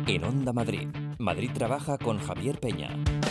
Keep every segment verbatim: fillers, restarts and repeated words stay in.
En Onda Madrid, Madrid Trabaja con Javier Peña.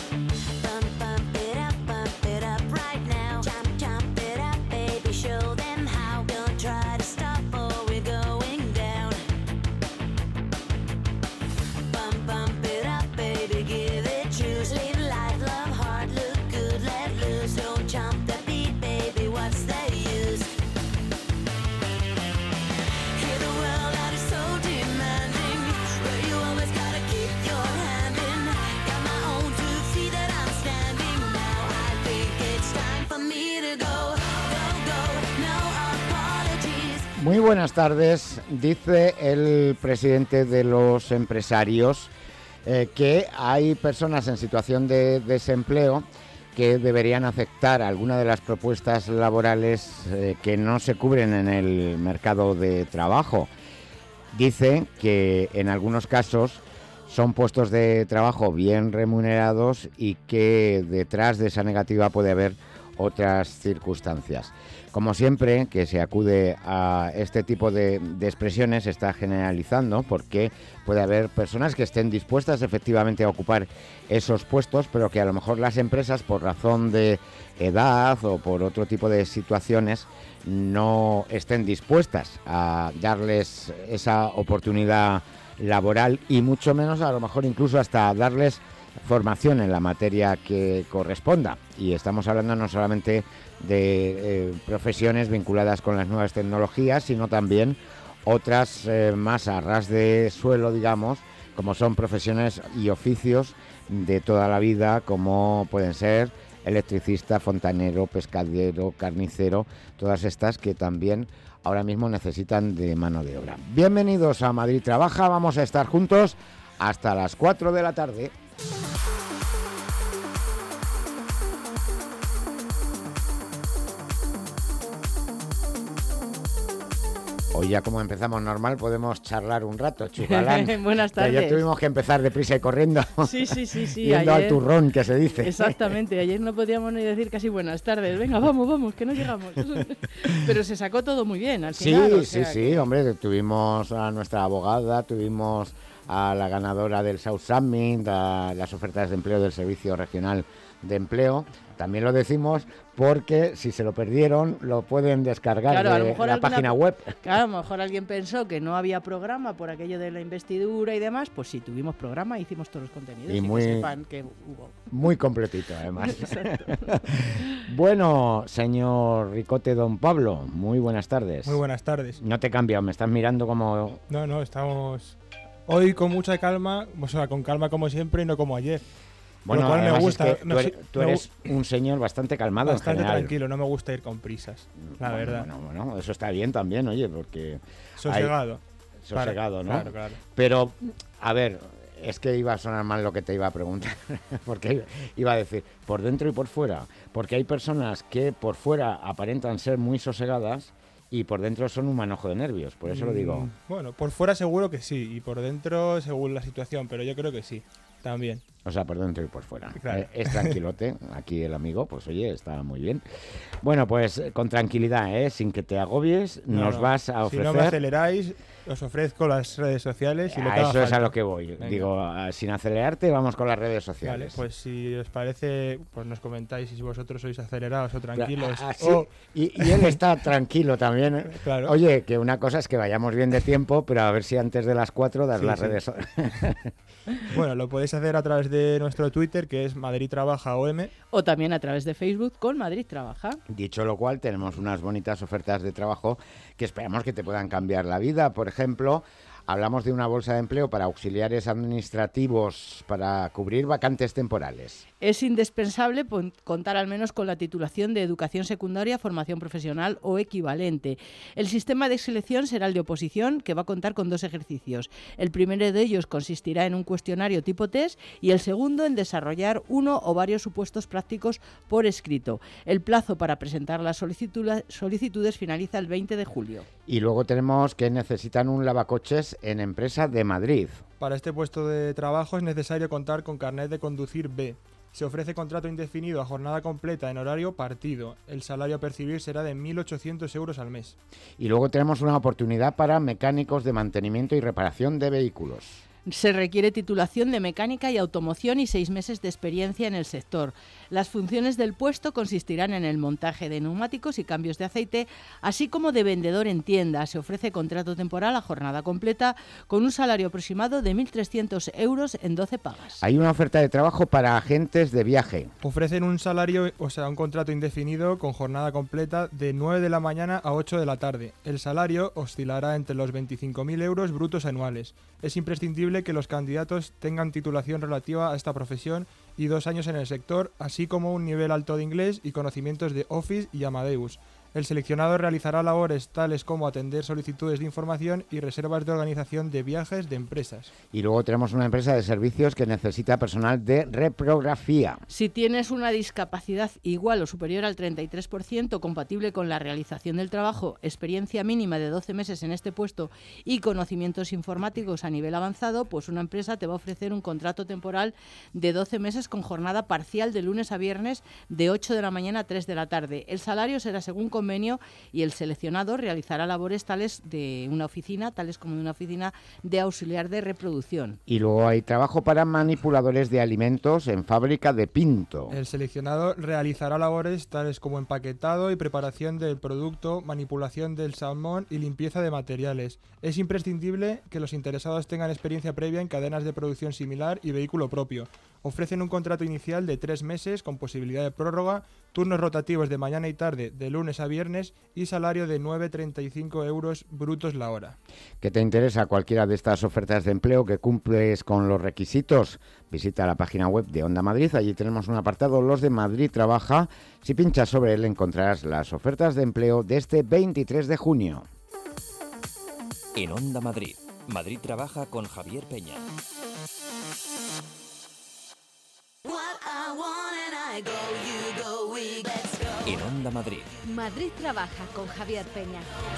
Muy buenas tardes. Dice el presidente de los empresarios eh, que hay personas en situación de desempleo que deberían aceptar alguna de las propuestas laborales eh, que no se cubren en el mercado de trabajo. Dice que en algunos casos son puestos de trabajo bien remunerados y que detrás de esa negativa puede haber otras circunstancias. Como siempre que se acude a este tipo de, de expresiones, se está generalizando porque puede haber personas que estén dispuestas efectivamente a ocupar esos puestos, pero que a lo mejor las empresas, por razón de edad o por otro tipo de situaciones, no estén dispuestas a darles esa oportunidad laboral y mucho menos a lo mejor incluso hasta darles formación en la materia que corresponda. Y estamos hablando no solamente de eh, profesiones vinculadas con las nuevas tecnologías, sino también otras eh, más a ras de suelo, digamos, como son profesiones y oficios de toda la vida, como pueden ser electricista, fontanero, pescadero, carnicero, todas estas que también ahora mismo necesitan de mano de obra. Bienvenidos a Madrid Trabaja, vamos a estar juntos hasta las cuatro de la tarde. Hoy ya como empezamos normal podemos charlar un rato, Chugalán. Buenas tardes. Que ayer tuvimos que empezar deprisa y corriendo. Sí, sí, sí, sí. Yendo ayer... al turrón, que se dice. Exactamente, ayer no podíamos ni decir casi buenas tardes. Venga, vamos, vamos, que no llegamos. Pero se sacó todo muy bien al final. Sí, o sí, sea sí, que... hombre, tuvimos a nuestra abogada, tuvimos a la ganadora del South Summit, a las ofertas de empleo del Servicio Regional de Empleo. También lo decimos porque si se lo perdieron lo pueden descargar claro, de a lo mejor la alguna... página web. Claro, a lo mejor alguien pensó que no había programa por aquello de la investidura y demás. Pues sí, tuvimos programa, hicimos todos los contenidos y, y muy, que sepan que hubo. Muy completito, además. Bueno, señor Ricote Don Pablo, muy buenas tardes. Muy buenas tardes. No te he cambiado, me estás mirando como... No, no, estamos hoy con mucha calma, o sea, con calma como siempre y no como ayer. Bueno, lo cual me gusta. Es que no tú eres, sé, tú eres un señor bastante calmado bastante en general. tranquilo, no me gusta ir con prisas, la bueno, verdad. Bueno, bueno, eso está bien también, oye, porque... Sosegado. Hay... Sosegado, claro, ¿no? Claro, claro. Pero, a ver, es que iba a sonar mal lo que te iba a preguntar, porque iba a decir, por dentro y por fuera, porque hay personas que por fuera aparentan ser muy sosegadas y por dentro son un manojo de nervios, por eso mm, lo digo. Bueno, por fuera seguro que sí, y por dentro según la situación, pero yo creo que sí, también. O sea, por dentro y por fuera. Claro. Eh, es tranquilote, aquí el amigo, pues oye, está muy bien. Bueno, pues con tranquilidad, ¿eh? Sin que te agobies, no, nos no. vas a ofrecer... Si no me aceleráis, os ofrezco las redes sociales y lo a que haga eso falta. Es a lo que voy. Venga. Digo, sin acelerarte, vamos con las redes sociales. Vale, pues si os parece, pues nos comentáis si vosotros sois acelerados o tranquilos. Ah, sí. o... y, y él está tranquilo también. ¿eh? Claro. Oye, que una cosa es que vayamos bien de tiempo, pero a ver si antes de las cuatro das sí, las sí. redes sociales. Bueno, lo podéis hacer a través de nuestro Twitter, que es Madrid Trabaja O M. O también a través de Facebook con Madrid Trabaja. Dicho lo cual, tenemos unas bonitas ofertas de trabajo que esperamos que te puedan cambiar la vida. Por ejemplo, hablamos de una bolsa de empleo para auxiliares administrativos para cubrir vacantes temporales. Es indispensable contar al menos con la titulación de educación secundaria, formación profesional o equivalente. El sistema de selección será el de oposición, que va a contar con dos ejercicios. El primero de ellos consistirá en un cuestionario tipo test y el segundo en desarrollar uno o varios supuestos prácticos por escrito. El plazo para presentar las solicitudes finaliza el veinte de julio. Y luego tenemos que necesitan un lavacoches en Empresa de Madrid. Para este puesto de trabajo es necesario contar con carnet de conducir B. Se ofrece contrato indefinido a jornada completa en horario partido. El salario a percibir será de mil ochocientos euros al mes. Y luego tenemos una oportunidad para mecánicos de mantenimiento y reparación de vehículos. Se requiere titulación de mecánica y automoción y seis meses de experiencia en el sector. Las funciones del puesto consistirán en el montaje de neumáticos y cambios de aceite, así como de vendedor en tienda. Se ofrece contrato temporal a jornada completa con un salario aproximado de mil trescientos euros en doce pagas. Hay una oferta de trabajo para agentes de viaje. Ofrecen un salario, o sea, un contrato indefinido con jornada completa de nueve de la mañana a ocho de la tarde. El salario oscilará entre los veinticinco mil euros brutos anuales. Es imprescindible que los candidatos tengan titulación relativa a esta profesión y dos años en el sector, así como un nivel alto de inglés y conocimientos de Office y Amadeus. El seleccionado realizará labores tales como atender solicitudes de información y reservas de organización de viajes de empresas. Y luego tenemos una empresa de servicios que necesita personal de reprografía. Si tienes una discapacidad igual o superior al treinta y tres por ciento compatible con la realización del trabajo, experiencia mínima de doce meses en este puesto y conocimientos informáticos a nivel avanzado, pues una empresa te va a ofrecer un contrato temporal de doce meses con jornada parcial de lunes a viernes de ocho de la mañana a tres de la tarde. El salario será según convenio y el seleccionado realizará labores tales de una oficina, tales como de una oficina de auxiliar de reproducción. Y luego hay trabajo para manipuladores de alimentos en fábrica de Pinto. El seleccionado realizará labores tales como empaquetado y preparación del producto, manipulación del salmón y limpieza de materiales. Es imprescindible que los interesados tengan experiencia previa en cadenas de producción similar y vehículo propio. Ofrecen un contrato inicial de tres meses con posibilidad de prórroga, turnos rotativos de mañana y tarde, de lunes a viernes y salario de nueve coma treinta y cinco euros brutos la hora. ¿Qué te interesa cualquiera de estas ofertas de empleo que cumples con los requisitos? Visita la página web de Onda Madrid, allí tenemos un apartado, Los de Madrid Trabaja. Si pinchas sobre él encontrarás las ofertas de empleo de este veintitrés de junio. En Onda Madrid, Madrid Trabaja con Javier Peña. En Onda Madrid. Madrid Trabaja con Javier Peña.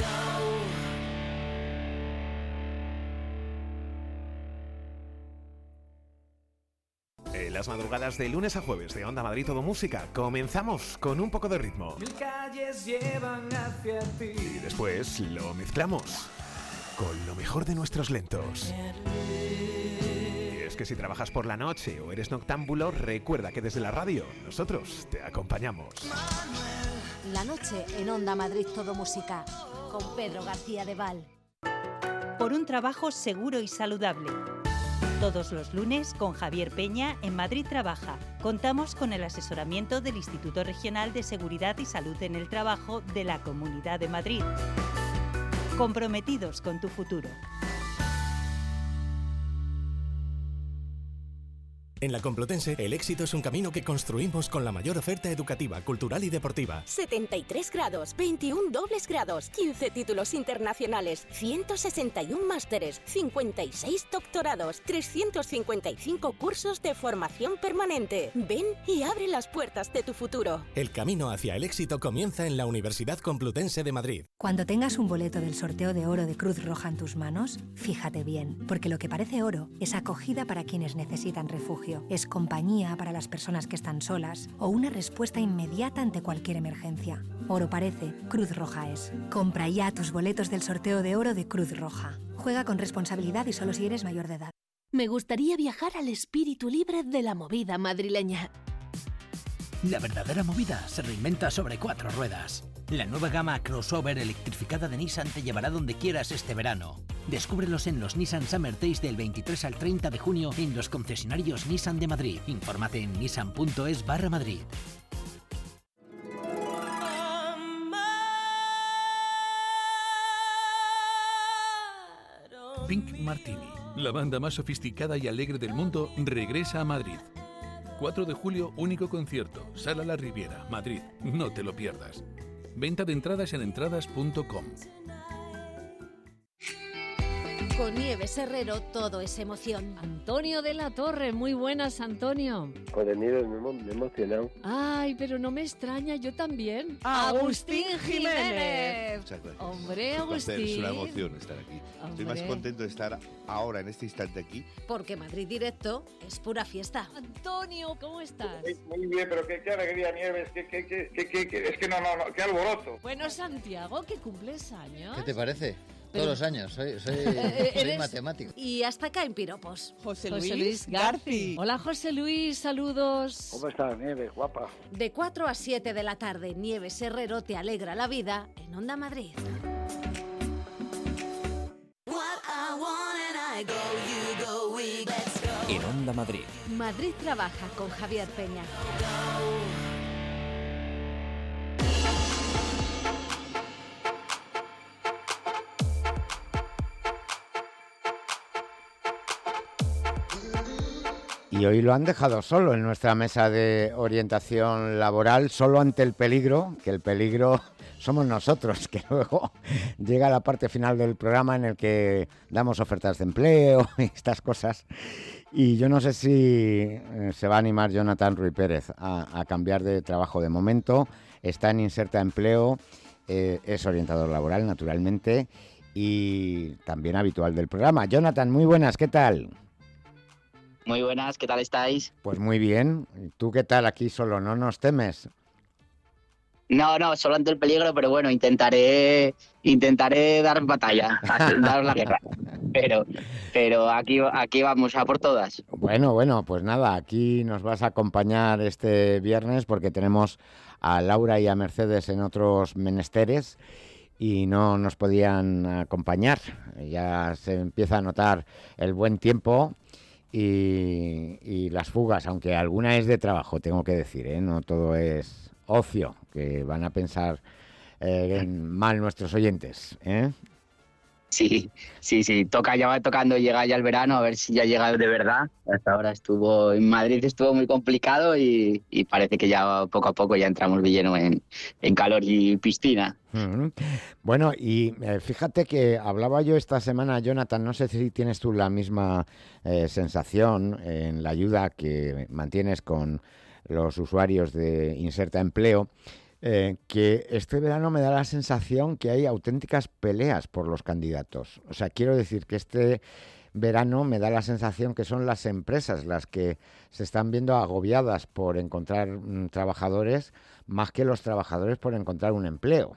En las madrugadas de lunes a jueves de Onda Madrid Todo Música comenzamos con un poco de ritmo. Mil calles llevan hacia ti. Y después lo mezclamos con lo mejor de nuestros lentos. Es que si trabajas por la noche o eres noctámbulo, recuerda que desde la radio nosotros te acompañamos. La noche en Onda Madrid Todo Música con Pedro García de Val. Por un trabajo seguro y saludable. Todos los lunes con Javier Peña en Madrid Trabaja. Contamos con el asesoramiento del Instituto Regional de Seguridad y Salud en el Trabajo de la Comunidad de Madrid. Comprometidos con tu futuro. En la Complutense, el éxito es un camino que construimos con la mayor oferta educativa, cultural y deportiva. setenta y tres grados, veintiún dobles grados, quince títulos internacionales, ciento sesenta y uno másteres, cincuenta y seis doctorados, trescientos cincuenta y cinco cursos de formación permanente. Ven y abre las puertas de tu futuro. El camino hacia el éxito comienza en la Universidad Complutense de Madrid. Cuando tengas un boleto del sorteo de oro de Cruz Roja en tus manos, fíjate bien, porque lo que parece oro es acogida para quienes necesitan refugio. Es compañía para las personas que están solas o una respuesta inmediata ante cualquier emergencia. Oro parece, Cruz Roja es. Compra ya tus boletos del sorteo de oro de Cruz Roja. Juega con responsabilidad y solo si eres mayor de edad. Me gustaría viajar al espíritu libre de la movida madrileña. La verdadera movida se reinventa sobre cuatro ruedas. La nueva gama crossover electrificada de Nissan te llevará donde quieras este verano. Descúbrelos en los Nissan Summer Days del veintitrés al treinta de junio en los concesionarios Nissan de Madrid. Infórmate en nissan.es barra Madrid. Pink Martini, la banda más sofisticada y alegre del mundo, regresa a Madrid. cuatro de julio, único concierto, Sala La Riviera, Madrid. No te lo pierdas. Venta de entradas en entradas punto com. Con Nieves Herrero todo es emoción. Antonio de la Torre, muy buenas, Antonio. Con el Nieves me, me he emocionado. Ay, pero no me extraña, yo también. Agustín Jiménez. Hombre, Agustín. Es una emoción estar aquí. Hombre. Estoy más contento de estar ahora, en este instante aquí. Porque Madrid Directo es pura fiesta. Antonio, ¿cómo estás? Muy bien, pero qué, qué alegría, Nieves. Qué, qué, qué, qué, qué, es que no, no, no, qué alboroto. Bueno, Santiago, que cumples años. ¿Qué te parece? Todos los años, soy, soy, Eh, soy eres- matemático. Y hasta acá en piropos. José Luis Garci. Hola, José Luis, saludos. ¿Cómo estás, Nieves, guapa? De cuatro a siete de la tarde, Nieves Herrero te alegra la vida en Onda Madrid. En Onda Madrid. Madrid trabaja con Javier Peña. Y hoy lo han dejado solo en nuestra mesa de orientación laboral, solo ante el peligro, que el peligro somos nosotros, que luego llega la parte final del programa en el que damos ofertas de empleo y estas cosas. Y yo no sé si eh, se va a animar Jonathan Ruiz Pérez a, a cambiar de trabajo de momento. Está en Inserta Empleo, eh, es orientador laboral, naturalmente, y también habitual del programa. Jonathan, muy buenas, ¿qué tal? Muy buenas, ¿qué tal estáis? Pues muy bien. ¿Tú qué tal aquí solo? ¿No nos temes? No, no, solo ante el peligro, pero bueno, intentaré intentaré dar batalla, dar la guerra. Pero, pero aquí, aquí vamos a por todas. Bueno, bueno, pues nada, aquí nos vas a acompañar este viernes porque tenemos a Laura y a Mercedes en otros menesteres y no nos podían acompañar. Ya se empieza a notar el buen tiempo y, y las fugas, aunque alguna es de trabajo, tengo que decir, ¿eh? No todo es ocio, que van a pensar eh, en mal nuestros oyentes, ¿eh? Sí, sí, sí, toca, ya va tocando, llega ya el verano, a ver si ya llega de verdad. Hasta ahora estuvo, en Madrid estuvo muy complicado y, y parece que ya poco a poco ya entramos de lleno en, en calor y piscina. Mm-hmm. Bueno, y eh, fíjate que hablaba yo esta semana, Jonathan, no sé si tienes tú la misma eh, sensación en la ayuda que mantienes con los usuarios de Inserta Empleo, eh, que este verano me da la sensación que hay auténticas peleas por los candidatos. O sea, quiero decir que este verano me da la sensación que son las empresas las que se están viendo agobiadas por encontrar mm, trabajadores más que los trabajadores por encontrar un empleo.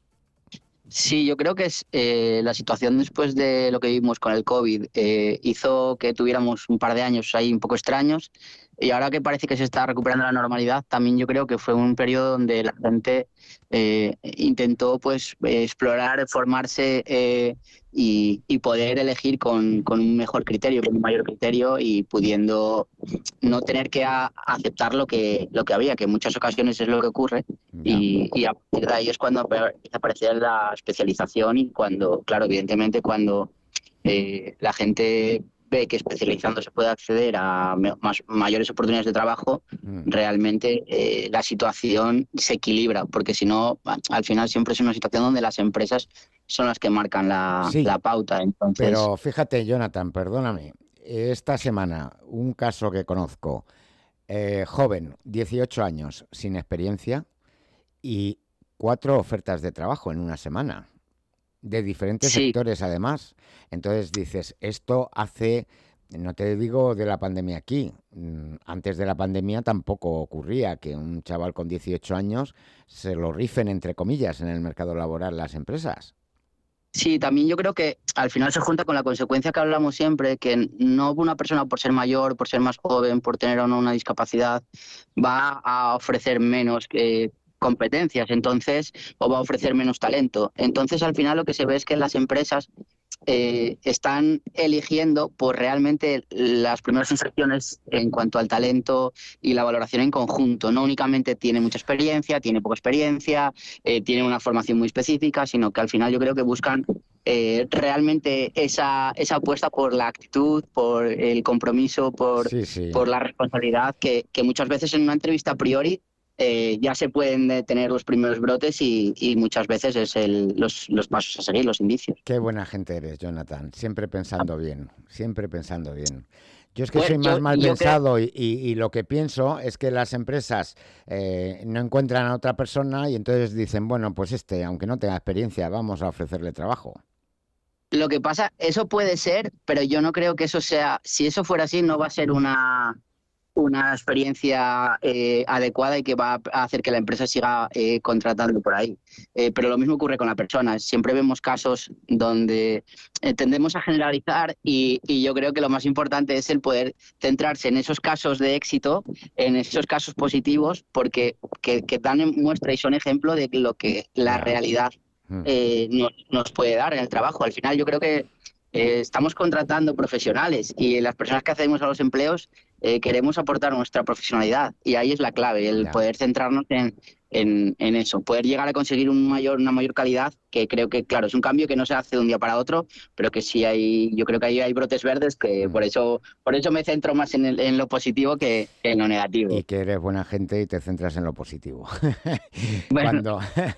Sí, yo creo que es eh, la situación después de lo que vivimos con el COVID eh, hizo que tuviéramos un par de años ahí un poco extraños y ahora que parece que se está recuperando la normalidad, también yo creo que fue un periodo donde la gente eh, intentó pues eh, explorar, formarse eh, y, y poder elegir con, con un mejor criterio, con un mayor criterio y pudiendo no tener que a, aceptar lo que, lo que había, que en muchas ocasiones es lo que ocurre. Y, y a partir de ahí es cuando empieza a aparecer la especialización y cuando, claro, evidentemente cuando eh, la gente ve que especializando se puede acceder a me- más, mayores oportunidades de trabajo, mm. realmente eh, la situación se equilibra, porque si no, al final siempre es una situación donde las empresas son las que marcan la, Sí, la pauta. Entonces, pero fíjate, Jonathan, perdóname, esta semana un caso que conozco, eh, joven, dieciocho años, sin experiencia, y cuatro ofertas de trabajo en una semana, de diferentes Sí. sectores además. Entonces dices, esto hace, no te digo de la pandemia aquí, mm, antes de la pandemia tampoco ocurría que un chaval con dieciocho años se lo rifen, entre comillas, en el mercado laboral las empresas. Sí, también yo creo que al final se junta con la consecuencia que hablamos siempre, que no una persona por ser mayor, por ser más joven, por tener o no una discapacidad, va a ofrecer menos eh, competencias, entonces, o va a ofrecer menos talento. Entonces, al final lo que se ve es que las empresas eh, están eligiendo por realmente las primeras inserciones en cuanto al talento y la valoración en conjunto. No únicamente tiene mucha experiencia, tiene poca experiencia, eh, tiene una formación muy específica, sino que al final yo creo que buscan eh, realmente esa, esa apuesta por la actitud, por el compromiso, por, Sí, sí. por la responsabilidad, que, que muchas veces en una entrevista a priori Eh, ya se pueden eh, tener los primeros brotes y, y muchas veces es el, los, los pasos a seguir, los indicios. Qué buena gente eres, Jonathan, siempre pensando bien, siempre pensando bien. Yo es que Bueno, soy más yo- mal yo pensado y, y- y lo que pienso es que las empresas eh, no encuentran a otra persona y entonces dicen, bueno, pues este, aunque no tenga experiencia, vamos a ofrecerle trabajo. Lo que pasa, eso puede ser, pero yo no creo que eso sea, si eso fuera así, no va a ser una, una experiencia eh, adecuada y que va a hacer que la empresa siga eh, contratando por ahí. Eh, pero lo mismo ocurre con la persona. Siempre vemos casos donde eh, tendemos a generalizar y, y yo creo que lo más importante es el poder centrarse en esos casos de éxito, en esos casos positivos, porque que, que dan muestra y son ejemplo de lo que la realidad eh, nos, nos puede dar en el trabajo. Al final yo creo que eh, estamos contratando profesionales y las personas que accedemos a los empleos Eh, queremos aportar nuestra profesionalidad y ahí es la clave, el Ya. poder centrarnos en, en, en eso, poder llegar a conseguir un mayor, una mayor calidad, que creo que, claro, es un cambio que no se hace de un día para otro, pero que sí hay, yo creo que ahí hay brotes verdes, que mm. por eso por eso me centro más en, el, en lo positivo que en lo negativo. Y que eres buena gente y te centras en lo positivo. Bueno. Cuando,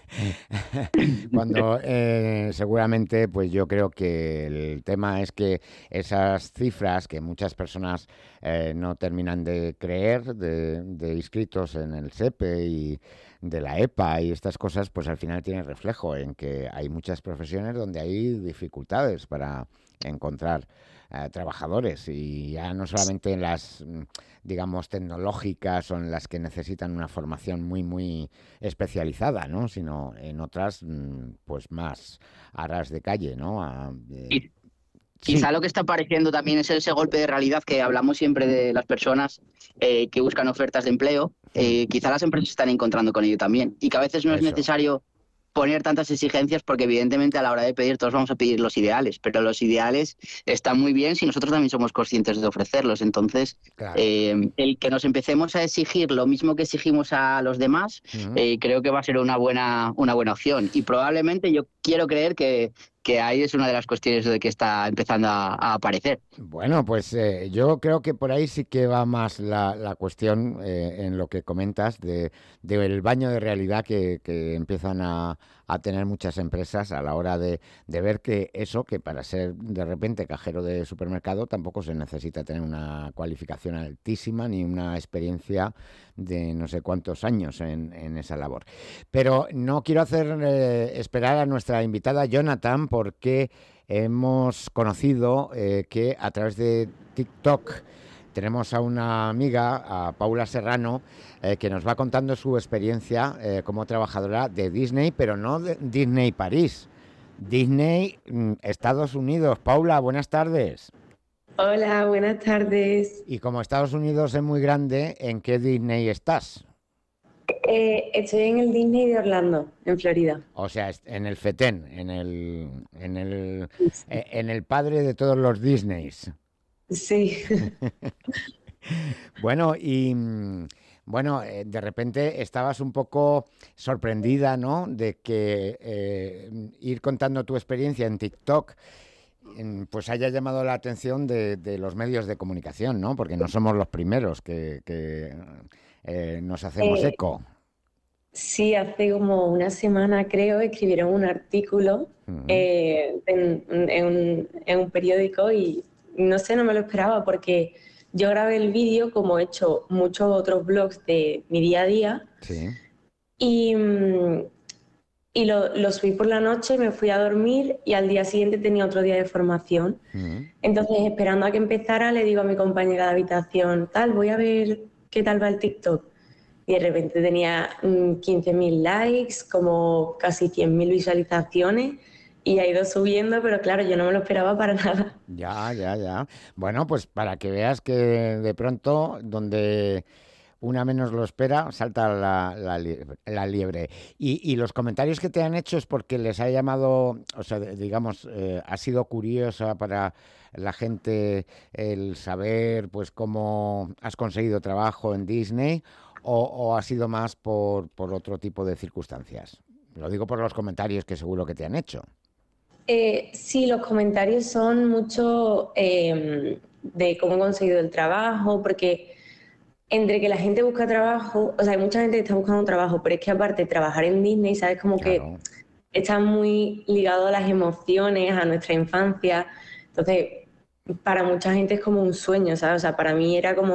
cuando eh, seguramente, pues yo creo que el tema es que esas cifras que muchas personas eh, no terminan de creer, de, de inscritos en el S E P E y de la E P A y estas cosas, pues al final tienen reflejo en que hay muchas profesiones donde hay dificultades para encontrar eh, trabajadores, y ya no solamente en las, digamos, tecnológicas o en las que necesitan una formación muy, muy especializada, ¿no? Sino en otras, pues más a ras de calle, ¿no? A, eh, Sí. Quizá lo que está apareciendo también es ese golpe de realidad que hablamos siempre de las personas eh, que buscan ofertas de empleo. Eh, quizá las empresas están encontrando con ello también. Y que a veces no Eso. es necesario poner tantas exigencias porque evidentemente a la hora de pedir todos vamos a pedir los ideales. Pero los ideales están muy bien si nosotros también somos conscientes de ofrecerlos. Entonces, claro. eh, el que nos empecemos a exigir lo mismo que exigimos a los demás, uh-huh. eh, creo que va a ser una buena, una buena opción. Y probablemente yo quiero creer que que ahí es una de las cuestiones de que está empezando a, a aparecer. Bueno, pues eh, yo creo que por ahí sí que va más la, la cuestión eh, en lo que comentas de, de el baño de realidad que, que empiezan a, a tener muchas empresas a la hora de, de ver que eso, que para ser de repente cajero de supermercado tampoco se necesita tener una cualificación altísima ni una experiencia de no sé cuántos años en, en esa labor. Pero no quiero hacer eh, esperar a nuestra invitada Jonathan, porque hemos conocido eh, que a través de TikTok tenemos a una amiga, a Paula Serrano, eh, que nos va contando su experiencia eh, como trabajadora de Disney, pero no de Disney París, Disney mm, Estados Unidos. Paula, buenas tardes. Hola, buenas tardes. Y como Estados Unidos es muy grande, ¿en qué Disney estás? Eh, estoy en el Disney de Orlando, en Florida. O sea, en el FETEN, en el, en el, sí. en el padre de todos los Disneys. Sí. Bueno, y bueno, de repente estabas un poco sorprendida, ¿no? De que eh, ir contando tu experiencia en TikTok pues haya llamado la atención de, de los medios de comunicación, ¿no? Porque no somos los primeros que, que eh, nos hacemos eh, eco. Sí, hace como una semana, creo, escribieron un artículo uh-huh. eh, en, en, un, en un periódico y no sé, no me lo esperaba porque yo grabé el vídeo como he hecho muchos otros blogs de mi día a día. Sí. Y... Y lo, lo subí por la noche, me fui a dormir y al día siguiente tenía otro día de formación. Uh-huh. Entonces, esperando a que empezara, le digo a mi compañera de habitación, tal, voy a ver qué tal va el TikTok. Y de repente tenía mmm, quince mil likes, como casi cien mil visualizaciones y ha ido subiendo, pero claro, yo no me lo esperaba para nada. Ya, ya, ya. Bueno, pues para que veas que de pronto, donde una menos lo espera, salta la, la, la liebre. Y, y los comentarios que te han hecho es porque les ha llamado, o sea, digamos, eh, ha sido curiosa para la gente el saber, pues, cómo has conseguido trabajo en Disney, o, o ha sido más por, por otro tipo de circunstancias. Lo digo por los comentarios que seguro que te han hecho. Eh, sí, los comentarios son mucho eh, de cómo he conseguido el trabajo, porque entre que la gente busca trabajo, o sea, hay mucha gente que está buscando trabajo, pero es que aparte de trabajar en Disney, ¿sabes? Como claro. que está muy ligado a las emociones, a nuestra infancia. Entonces, para mucha gente es como un sueño, ¿sabes? O sea, para mí era como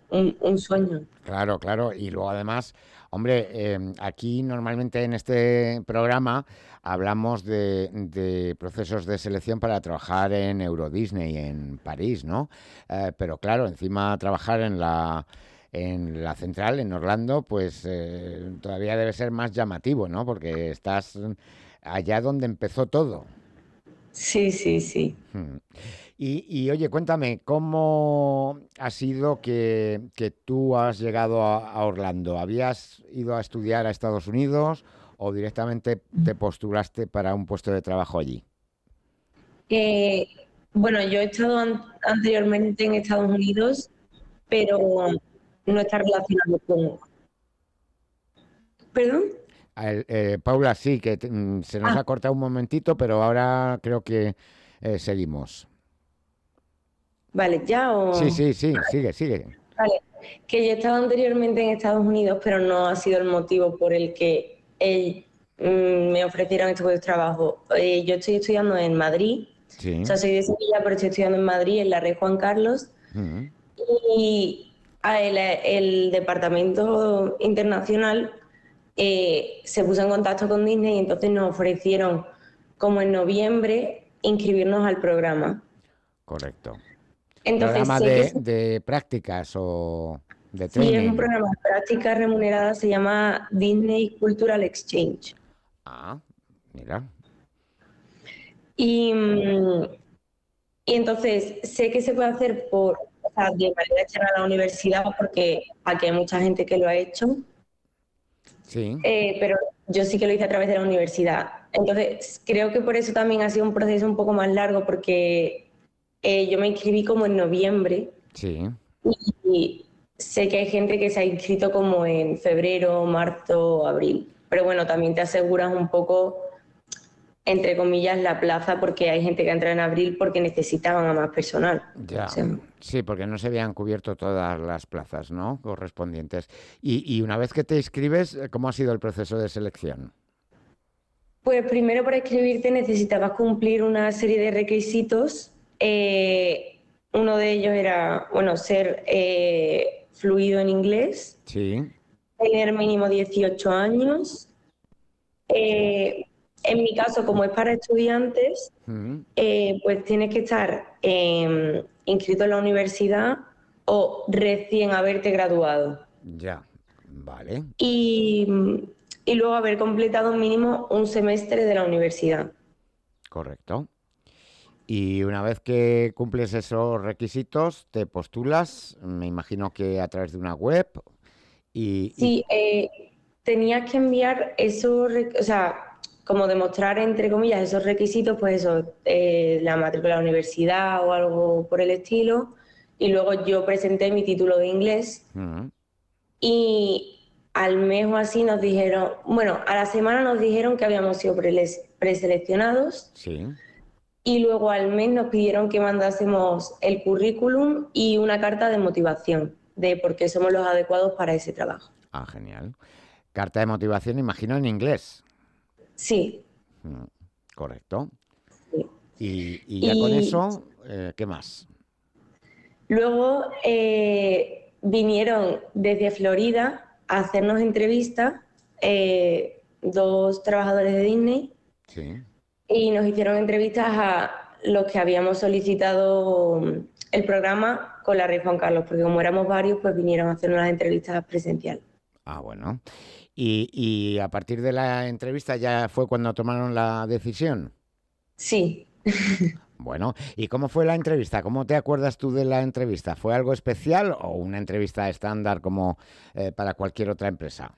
un, un sueño. Claro, claro. Y luego además, hombre, eh, aquí normalmente en este programa hablamos de, de procesos de selección para trabajar en Euro Disney, en París, ¿no? Eh, pero claro, encima trabajar en la en la central, en Orlando, pues eh, todavía debe ser más llamativo, ¿no? Porque estás allá donde empezó todo. Sí, sí, sí. Hmm. Y, y oye, cuéntame, ¿cómo ha sido que, que tú has llegado a, a Orlando? ¿Habías ido a estudiar a Estados Unidos o directamente te postulaste para un puesto de trabajo allí? Eh, bueno, yo he estado an- anteriormente en Estados Unidos, pero no está relacionado con... ¿Perdón? El, eh, Paula, sí, que te, mm, se nos Ah. ha cortado un momentito, pero ahora creo que eh, seguimos. Vale, ¿ya o...? Sí, sí, sí, sigue, sigue. Vale, que yo he estado anteriormente en Estados Unidos, pero no ha sido el motivo por el que eh, mm, me ofrecieron este puesto de trabajo. Eh, yo estoy estudiando en Madrid, Sí. o sea, soy de Sevilla, pero estoy estudiando en Madrid, en la Rey Juan Carlos, Mm. y a el, el departamento internacional eh, se puso en contacto con Disney y entonces nos ofrecieron, como en noviembre, inscribirnos al programa. Correcto. Entonces, ¿Programa sé que de, se- de prácticas o de Sí, es training? un programa de práctica remunerada, se llama Disney Cultural Exchange. Ah, mira. Y, mm, y entonces sé que se puede hacer por, o sea, de manera externa a la universidad, porque aquí hay mucha gente que lo ha hecho, Sí. eh, pero yo sí que lo hice a través de la universidad. Entonces creo que por eso también ha sido un proceso un poco más largo, porque eh, yo me inscribí como en noviembre. Sí. Y sé que hay gente que se ha inscrito como en febrero, marzo, abril. Pero bueno, también te aseguras un poco, entre comillas, la plaza, porque hay gente que entra en abril porque necesitaban a más personal. Ya. O sea, Sí, porque no se habían cubierto todas las plazas, ¿no? Correspondientes. Y, y una vez que te inscribes, ¿cómo ha sido el proceso de selección? pues primero para inscribirte necesitabas cumplir una serie de requisitos. Eh, uno de ellos era, bueno, ser eh, fluido en inglés, Sí. tener mínimo dieciocho años. Eh, en mi caso, como es para estudiantes, Mm. eh, pues tienes que estar eh, inscrito en la universidad o recién haberte graduado. Ya. Vale. Y, y luego haber completado mínimo un semestre de la universidad. Correcto. Y una vez que cumples esos requisitos, te postulas, me imagino que a través de una web. Y, y- Sí, eh, tenías que enviar esos, re- o sea, como demostrar, entre comillas, esos requisitos, pues eso, eh, la matrícula de la universidad o algo por el estilo. Y luego yo presenté mi título de inglés Mm. y al mes o así nos dijeron, bueno, a la semana nos dijeron que habíamos sido preles- preseleccionados Sí. y luego al mes nos pidieron que mandásemos el currículum y una carta de motivación de por qué somos los adecuados para ese trabajo. Ah, genial. Carta de motivación, imagino, en inglés. Sí. Mm, correcto. Sí. Y, y ya con Y- eso, eh, ¿qué más? Luego eh, vinieron desde Florida a hacernos entrevistas eh, dos trabajadores de Disney Sí. y nos hicieron entrevistas a los que habíamos solicitado el programa con la Rey Juan Carlos, porque como éramos varios, pues vinieron a hacernos las entrevistas presenciales. Ah, bueno. Y, y a partir de la entrevista ya fue cuando tomaron la decisión. Sí. Bueno, ¿y cómo fue la entrevista? ¿Cómo te acuerdas tú de la entrevista? ¿Fue algo especial o una entrevista estándar como eh, para cualquier otra empresa?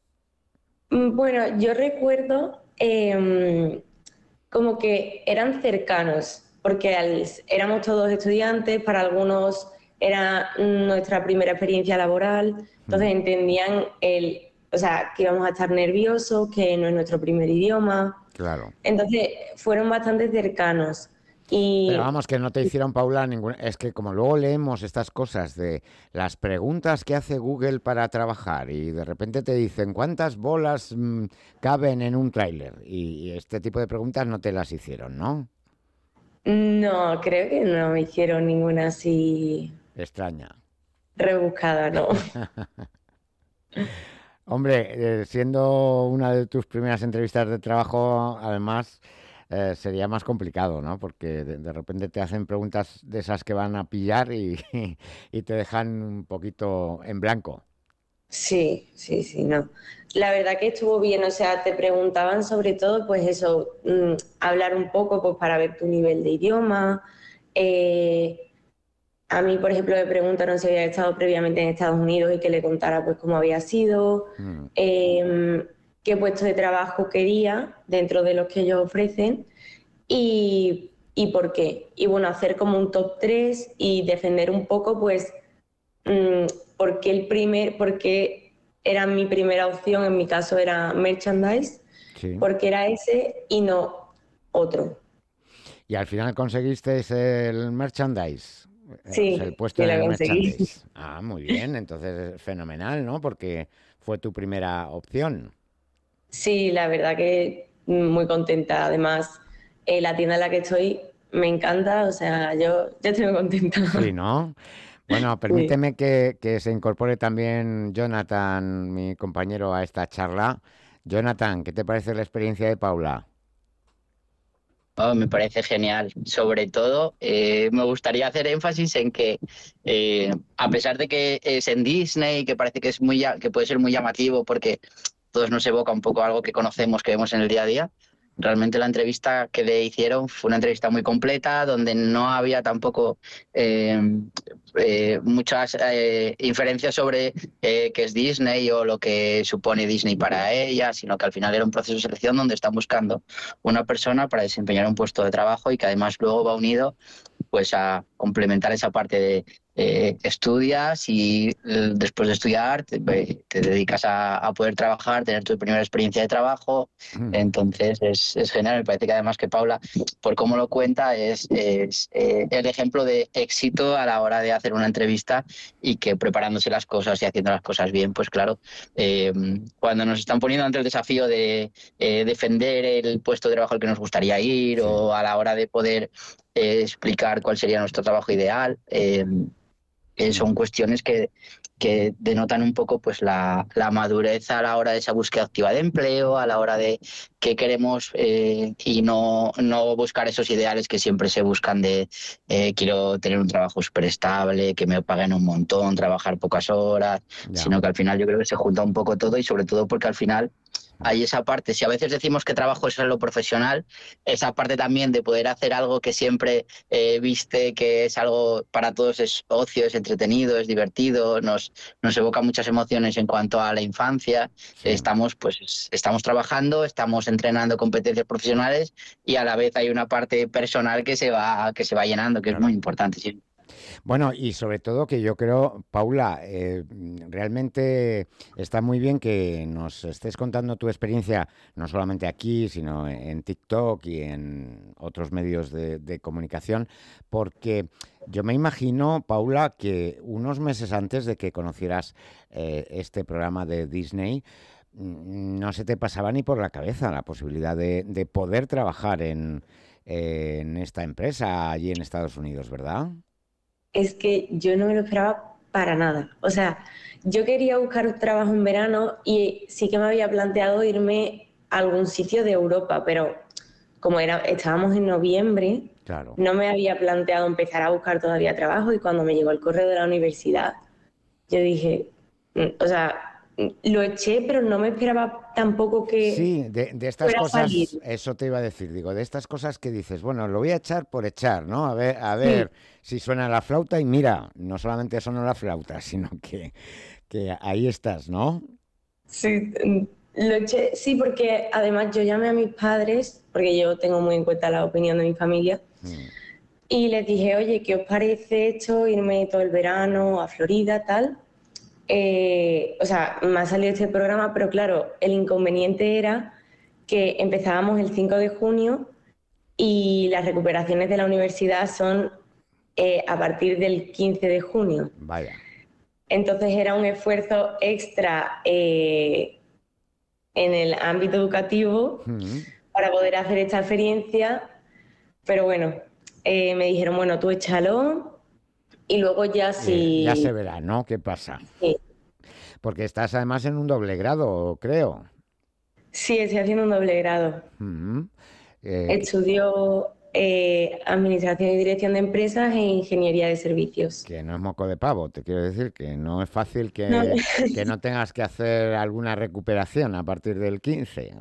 Mm, Bueno, yo recuerdo em, como que eran cercanos, porque al- éramos todos estudiantes, para algunos era nuestra primera experiencia laboral, entonces entendían el, o sea, que íbamos a estar nerviosos, que no es nuestro primer idioma, Claro. entonces fueron bastante cercanos. Y Pero vamos, que no te hicieron, Paula, ninguna... Es que como luego leemos estas cosas de las preguntas que hace Google para trabajar y de repente te dicen cuántas bolas mm, caben en un tráiler y, y este tipo de preguntas no te las hicieron, ¿no? no, creo que no me hicieron ninguna así. Extraña. rebuscada, ¿no? Hombre, eh, siendo una de tus primeras entrevistas de trabajo, además, eh, sería más complicado, ¿no? Porque de, de repente te hacen preguntas de esas que van a pillar y, y te dejan un poquito en blanco. Sí, sí, sí, no. La verdad que estuvo bien, o sea, te preguntaban sobre todo, pues eso, mmm, hablar un poco pues para ver tu nivel de idioma. Eh, a mí, por ejemplo, me preguntaron si había estado previamente en Estados Unidos y que le contara pues cómo había sido, Mm. eh, qué puesto de trabajo quería dentro de los que ellos ofrecen y, y por qué. Y bueno, hacer como un top tres y defender un poco, pues, mmm, por qué el primer, por qué era mi primera opción, en mi caso era merchandise, Sí. porque era ese y no otro. Y al final conseguiste el merchandise. Sí, O sea, el puesto sí en la el conseguí. merchandise. Ah, muy bien, entonces fenomenal, ¿no? Porque fue tu primera opción. Sí, la verdad que muy contenta. Además, eh, la tienda en la que estoy me encanta, o sea, yo, yo estoy muy contenta. Sí, ¿no? Bueno, Sí. permíteme que, que se incorpore también Jonathan, mi compañero, a esta charla. Jonathan, ¿qué te parece la experiencia de Paula? Oh, me parece genial. Sobre todo, eh, me gustaría hacer énfasis en que, eh, a pesar de que es en Disney, que parece que es muy, lla- que puede ser muy llamativo porque todos nos evoca un poco algo que conocemos, que vemos en el día a día. Realmente la entrevista que le hicieron fue una entrevista muy completa, donde no había tampoco eh, eh, muchas eh, inferencias sobre eh, qué es Disney o lo que supone Disney para ella, sino que al final era un proceso de selección donde están buscando una persona para desempeñar un puesto de trabajo y que además luego va unido pues a complementar esa parte de eh, estudias y eh, después de estudiar te, te dedicas a, a poder trabajar, tener tu primera experiencia de trabajo. Entonces es, es genial. Me parece que además que Paula, por cómo lo cuenta, es, es eh, el ejemplo de éxito a la hora de hacer una entrevista y que preparándose las cosas y haciendo las cosas bien, pues claro, eh, cuando nos están poniendo ante el desafío de eh, defender el puesto de trabajo al que nos gustaría ir, sí, o a la hora de poder eh, explicar cuál sería nuestro trabajo ideal, eh, eh, son cuestiones que, que denotan un poco pues la, la madurez a la hora de esa búsqueda activa de empleo, a la hora de qué queremos eh, y no, no buscar esos ideales que siempre se buscan de eh, quiero tener un trabajo súper estable, que me paguen un montón, trabajar pocas horas, Ya. sino que al final yo creo que se junta un poco todo y sobre todo porque al final hay esa parte, si a veces decimos que trabajo es en lo profesional, esa parte también de poder hacer algo que siempre eh, viste que es algo para todos, es ocio, es entretenido, es divertido, nos, nos evoca muchas emociones en cuanto a la infancia. Sí. Estamos, pues, estamos trabajando, estamos entrenando competencias profesionales y a la vez hay una parte personal que se va, que se va llenando, que Claro. es muy importante. Sí. Bueno, y sobre todo que yo creo, Paula, eh, realmente está muy bien que nos estés contando tu experiencia, no solamente aquí, sino en TikTok y en otros medios de, de comunicación, porque yo me imagino, Paula, que unos meses antes de que conocieras eh, este programa de Disney, no se te pasaba ni por la cabeza la posibilidad de, de poder trabajar en, en esta empresa allí en Estados Unidos, ¿verdad? Es que yo no me lo esperaba para nada. O sea, yo quería buscar un trabajo en verano y sí que me había planteado irme a algún sitio de Europa, pero como era, estábamos en noviembre, Claro. no me había planteado empezar a buscar todavía trabajo y cuando me llegó el correo de la universidad, yo dije, mm, o sea, lo eché, pero no me esperaba tampoco que Sí, de, de estas fuera a cosas, salir. eso te iba a decir, digo, de estas cosas que dices, bueno, lo voy a echar por echar, ¿no? A ver, a ver si suena la flauta y mira, no solamente sonó la flauta, sino que, que ahí estás, ¿no? Sí, mm, lo eché, sí, porque además yo llamé a mis padres, porque yo tengo muy en cuenta la opinión de mi familia, y les dije, oye, ¿qué os parece esto? Irme todo el verano a Florida, tal. Eh, o sea, me ha salido este programa, pero claro, el inconveniente era que empezábamos el cinco de junio y las recuperaciones de la universidad son eh, a partir del quince de junio. Vaya. Entonces era un esfuerzo extra eh, en el ámbito educativo Mm. para poder hacer esta experiencia, pero bueno, eh, me dijeron, bueno, tú échalo, y luego ya si... Eh, ya se verá, ¿no? ¿Qué pasa? Sí. Porque estás además en un doble grado, creo. Sí, estoy haciendo un doble grado. Uh-huh. eh, Estudio eh, Administración y Dirección de Empresas e Ingeniería de Servicios. Que no es moco de pavo, te quiero decir que no es fácil que no, que no tengas que hacer alguna recuperación a partir del quince.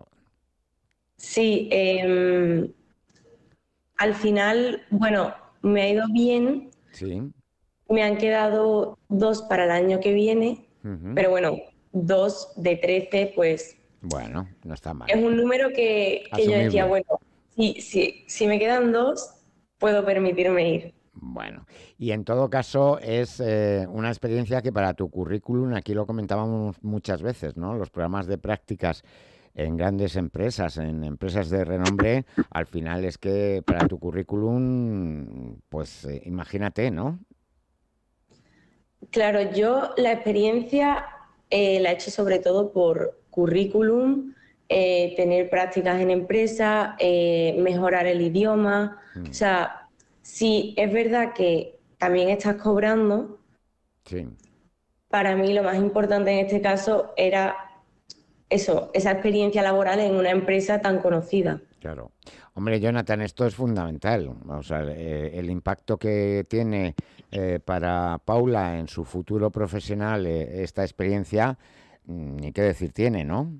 Sí, eh, al final, bueno, me ha ido bien. Sí. Me han quedado dos para el año que viene, uh-huh. pero bueno, dos de trece, pues... Bueno, no está mal. Es un número que, que yo decía, bueno, si, si, si me quedan dos, puedo permitirme ir. Bueno, y en todo caso es eh, una experiencia que para tu currículum, aquí lo comentábamos muchas veces, ¿no? Los programas de prácticas en grandes empresas, en empresas de renombre, al final es que para tu currículum, pues eh, imagínate, ¿no? Claro, yo la experiencia eh, la he hecho sobre todo por currículum, eh, tener prácticas en empresa, eh, mejorar el idioma. Mm. O sea, si es verdad que también estás cobrando, sí. Para mí lo más importante en este caso era eso, esa experiencia laboral en una empresa tan conocida. Claro. Hombre, Jonathan, esto es fundamental. O sea, eh, el impacto que tiene eh, para Paula en su futuro profesional eh, esta experiencia, ni qué decir tiene, ¿no?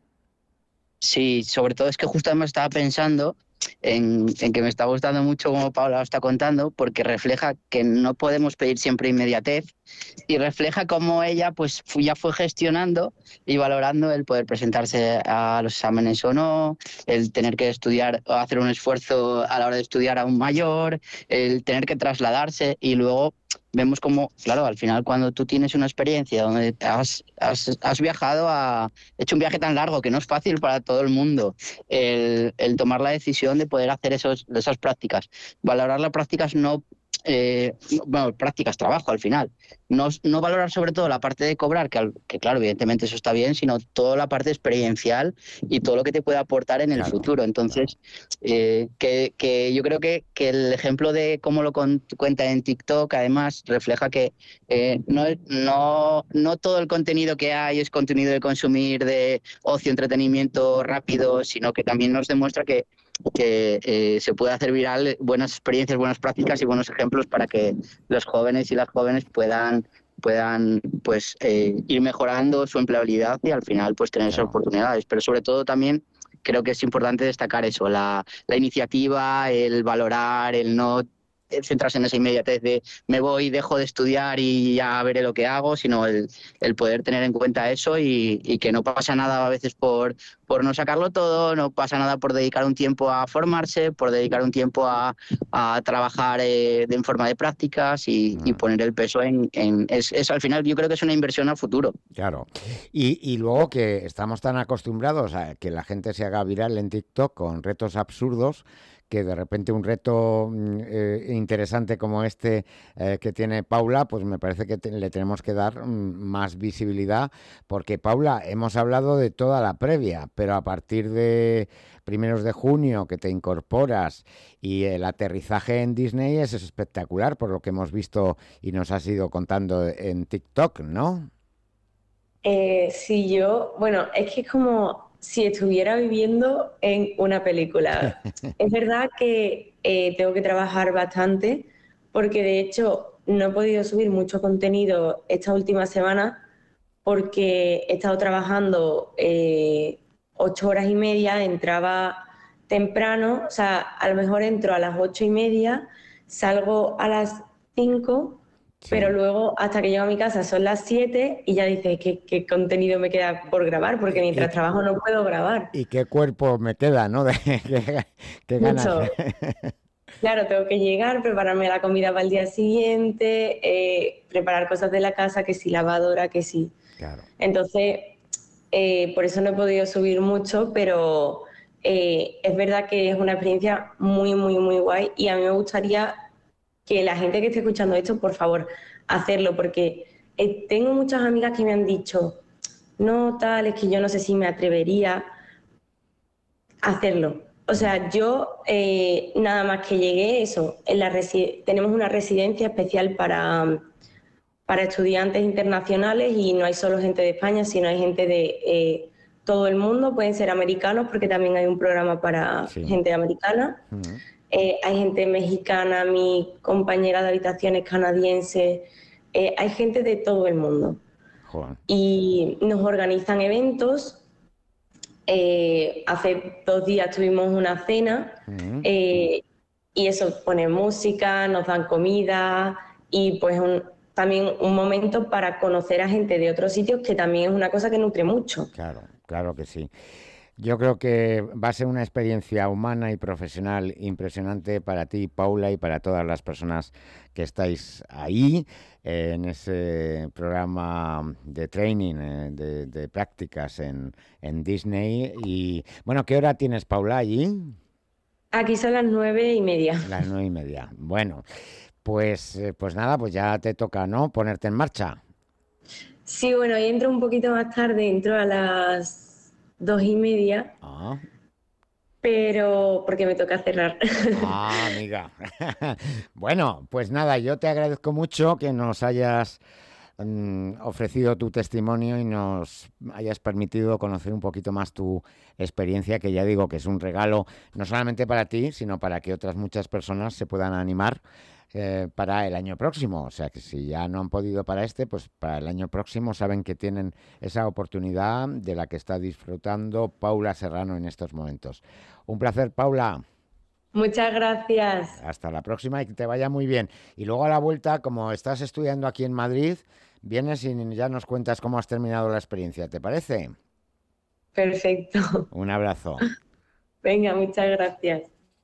Sí, sobre todo es que justo además estaba pensando en, en que me está gustando mucho como Paula lo está contando, porque refleja que no podemos pedir siempre inmediatez y refleja cómo ella pues ya fue gestionando y valorando el poder presentarse a los exámenes o no, el tener que estudiar o hacer un esfuerzo a la hora de estudiar aún mayor, el tener que trasladarse y luego vemos como, claro, al final cuando tú tienes una experiencia donde has, has, has viajado, a, hecho un viaje tan largo que no es fácil para todo el mundo, el, el tomar la decisión de poder hacer esos, esas prácticas, valorar las prácticas no... Eh, bueno, prácticas, trabajo al final. No, no valorar sobre todo la parte de cobrar, que, que claro, evidentemente eso está bien, sino toda la parte experiencial y todo lo que te puede aportar en el claro, futuro. Entonces, eh, que, que yo creo que, que el ejemplo de cómo lo con, cuenta en TikTok, además, refleja que eh, no, no, no todo el contenido que hay es contenido de consumir, de ocio, entretenimiento rápido, sino que también nos demuestra que que eh, se puede hacer viral buenas experiencias, buenas prácticas y buenos ejemplos para que los jóvenes y las jóvenes puedan puedan pues eh, ir mejorando su empleabilidad y al final pues tener esas oportunidades. Pero sobre todo también creo que es importante destacar eso, la, la iniciativa, el valorar, el no centrarse en esa inmediatez de me voy, dejo de estudiar y ya veré lo que hago, sino el, el poder tener en cuenta eso y, y que no pasa nada a veces por, por no sacarlo todo, no pasa nada por dedicar un tiempo a formarse, por dedicar un tiempo a, a trabajar eh, de, en forma de prácticas y, y poner el peso en... en es, es al final yo creo que es una inversión al futuro. Claro. Y, y luego que estamos tan acostumbrados a que la gente se haga viral en TikTok con retos absurdos, que de repente un reto eh, interesante como este eh, que tiene Paula, pues me parece que te, le tenemos que dar mm, más visibilidad, porque Paula, hemos hablado de toda la previa, pero a partir de primeros de junio que te incorporas y el aterrizaje en Disney es espectacular, por lo que hemos visto y nos has ido contando en TikTok, ¿no? Eh, sí, yo, bueno, es que es como si estuviera viviendo en una película. Es verdad que eh, tengo que trabajar bastante porque de hecho no he podido subir mucho contenido esta última semana porque he estado trabajando eh, ocho horas y media, entraba temprano, o sea, a lo mejor entro a las ocho y media, salgo a las cinco, sí. Pero luego hasta que llego a mi casa son las siete y ya dices ¿qué, qué contenido me queda por grabar? Porque mientras y, trabajo no puedo grabar. ¿Y qué cuerpo me queda, no? ¿Qué, qué ganas? Mucho. Claro, tengo que llegar, prepararme la comida para el día siguiente, eh, preparar cosas de la casa, que si lavadora, que sí. Claro. Entonces, eh, por eso no he podido subir mucho, pero eh, es verdad que es una experiencia muy, muy, muy guay y a mí me gustaría que la gente que esté escuchando esto, por favor, hacerlo, porque eh, tengo muchas amigas que me han dicho, no, tal, es que yo no sé si me atrevería a hacerlo. O sea, yo eh, nada más que llegué, eso, en la resi- tenemos una residencia especial para, para estudiantes internacionales y no hay solo gente de España, sino hay gente de eh, todo el mundo, pueden ser americanos porque también hay un programa para Sí. gente americana. Mm. Eh, hay gente mexicana, mi compañera de habitación es canadiense, eh, hay gente de todo el mundo. Joder. Y nos organizan eventos. Eh, hace dos días tuvimos una cena Mm. eh, y eso, ponen música, nos dan comida y pues un- también un momento para conocer a gente de otros sitios, que también es una cosa que nutre mucho. Claro, claro que sí. Yo creo que va a ser una experiencia humana y profesional impresionante para ti, Paula, y para todas las personas que estáis ahí eh, en ese programa de training, eh, de, de prácticas en, en Disney. Y bueno, ¿qué hora tienes, Paula, allí? Aquí son las nueve y media. Las nueve y media. Bueno, pues, eh, pues nada, pues ya te toca, ¿no? Ponerte en marcha. Sí, bueno, y entro un poquito más tarde, entro a las dos y media, Ah, pero porque me toca cerrar. ah, amiga. Bueno, pues nada, yo te agradezco mucho que nos hayas mm, ofrecido tu testimonio y nos hayas permitido conocer un poquito más tu experiencia, que ya digo que es un regalo no solamente para ti, sino para que otras muchas personas se puedan animar eh, para el año próximo. O sea que si ya no han podido para este, pues para el año próximo saben que tienen esa oportunidad de la que está disfrutando Paula Serrano en estos momentos. Un placer, Paula. Muchas gracias. Hasta la próxima y que te vaya muy bien. Y luego a la vuelta, como estás estudiando aquí en Madrid, vienes y ya nos cuentas cómo has terminado la experiencia. ¿Te parece? Perfecto. Un abrazo. Venga, muchas gracias.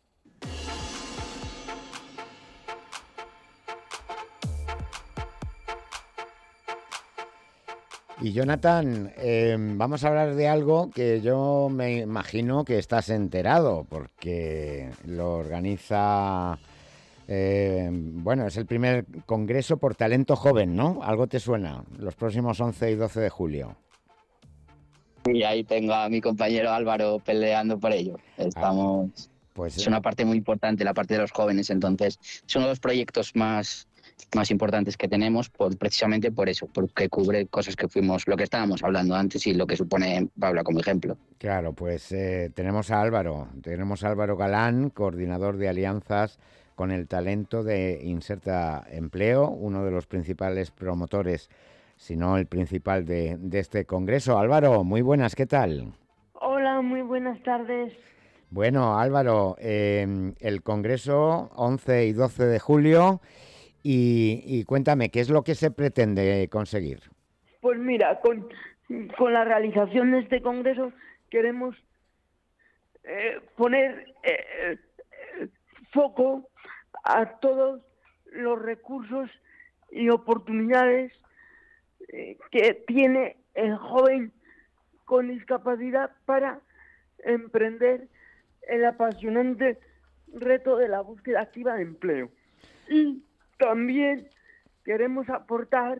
Y Jonathan, eh, vamos a hablar de algo que yo me imagino que estás enterado, porque lo organiza, eh, bueno, es el primer congreso por talento joven, ¿no? ¿Algo te suena? Los próximos once y doce de julio. Y ahí tengo a mi compañero Álvaro peleando por ello. Estamos... Ah, pues, es una parte muy importante, la parte de los jóvenes, entonces es uno de los proyectos más... más importantes que tenemos, por, precisamente por eso, porque cubre cosas que fuimos, lo que estábamos hablando antes y lo que supone Paula como ejemplo. Claro, pues eh, tenemos a Álvaro, tenemos a Álvaro Galán, coordinador de alianzas con el talento de Inserta Empleo, uno de los principales promotores, si no el principal de, de este congreso. Álvaro, muy buenas, ¿qué tal? Hola, muy buenas tardes. Bueno, Álvaro, eh, el congreso once y doce de julio. Y, y cuéntame, ¿qué es lo que se pretende conseguir? Pues mira, con, con la realización de este congreso queremos eh, poner eh, eh, foco a todos los recursos y oportunidades eh, que tiene el joven con discapacidad para emprender el apasionante reto de la búsqueda activa de empleo. Y también queremos aportar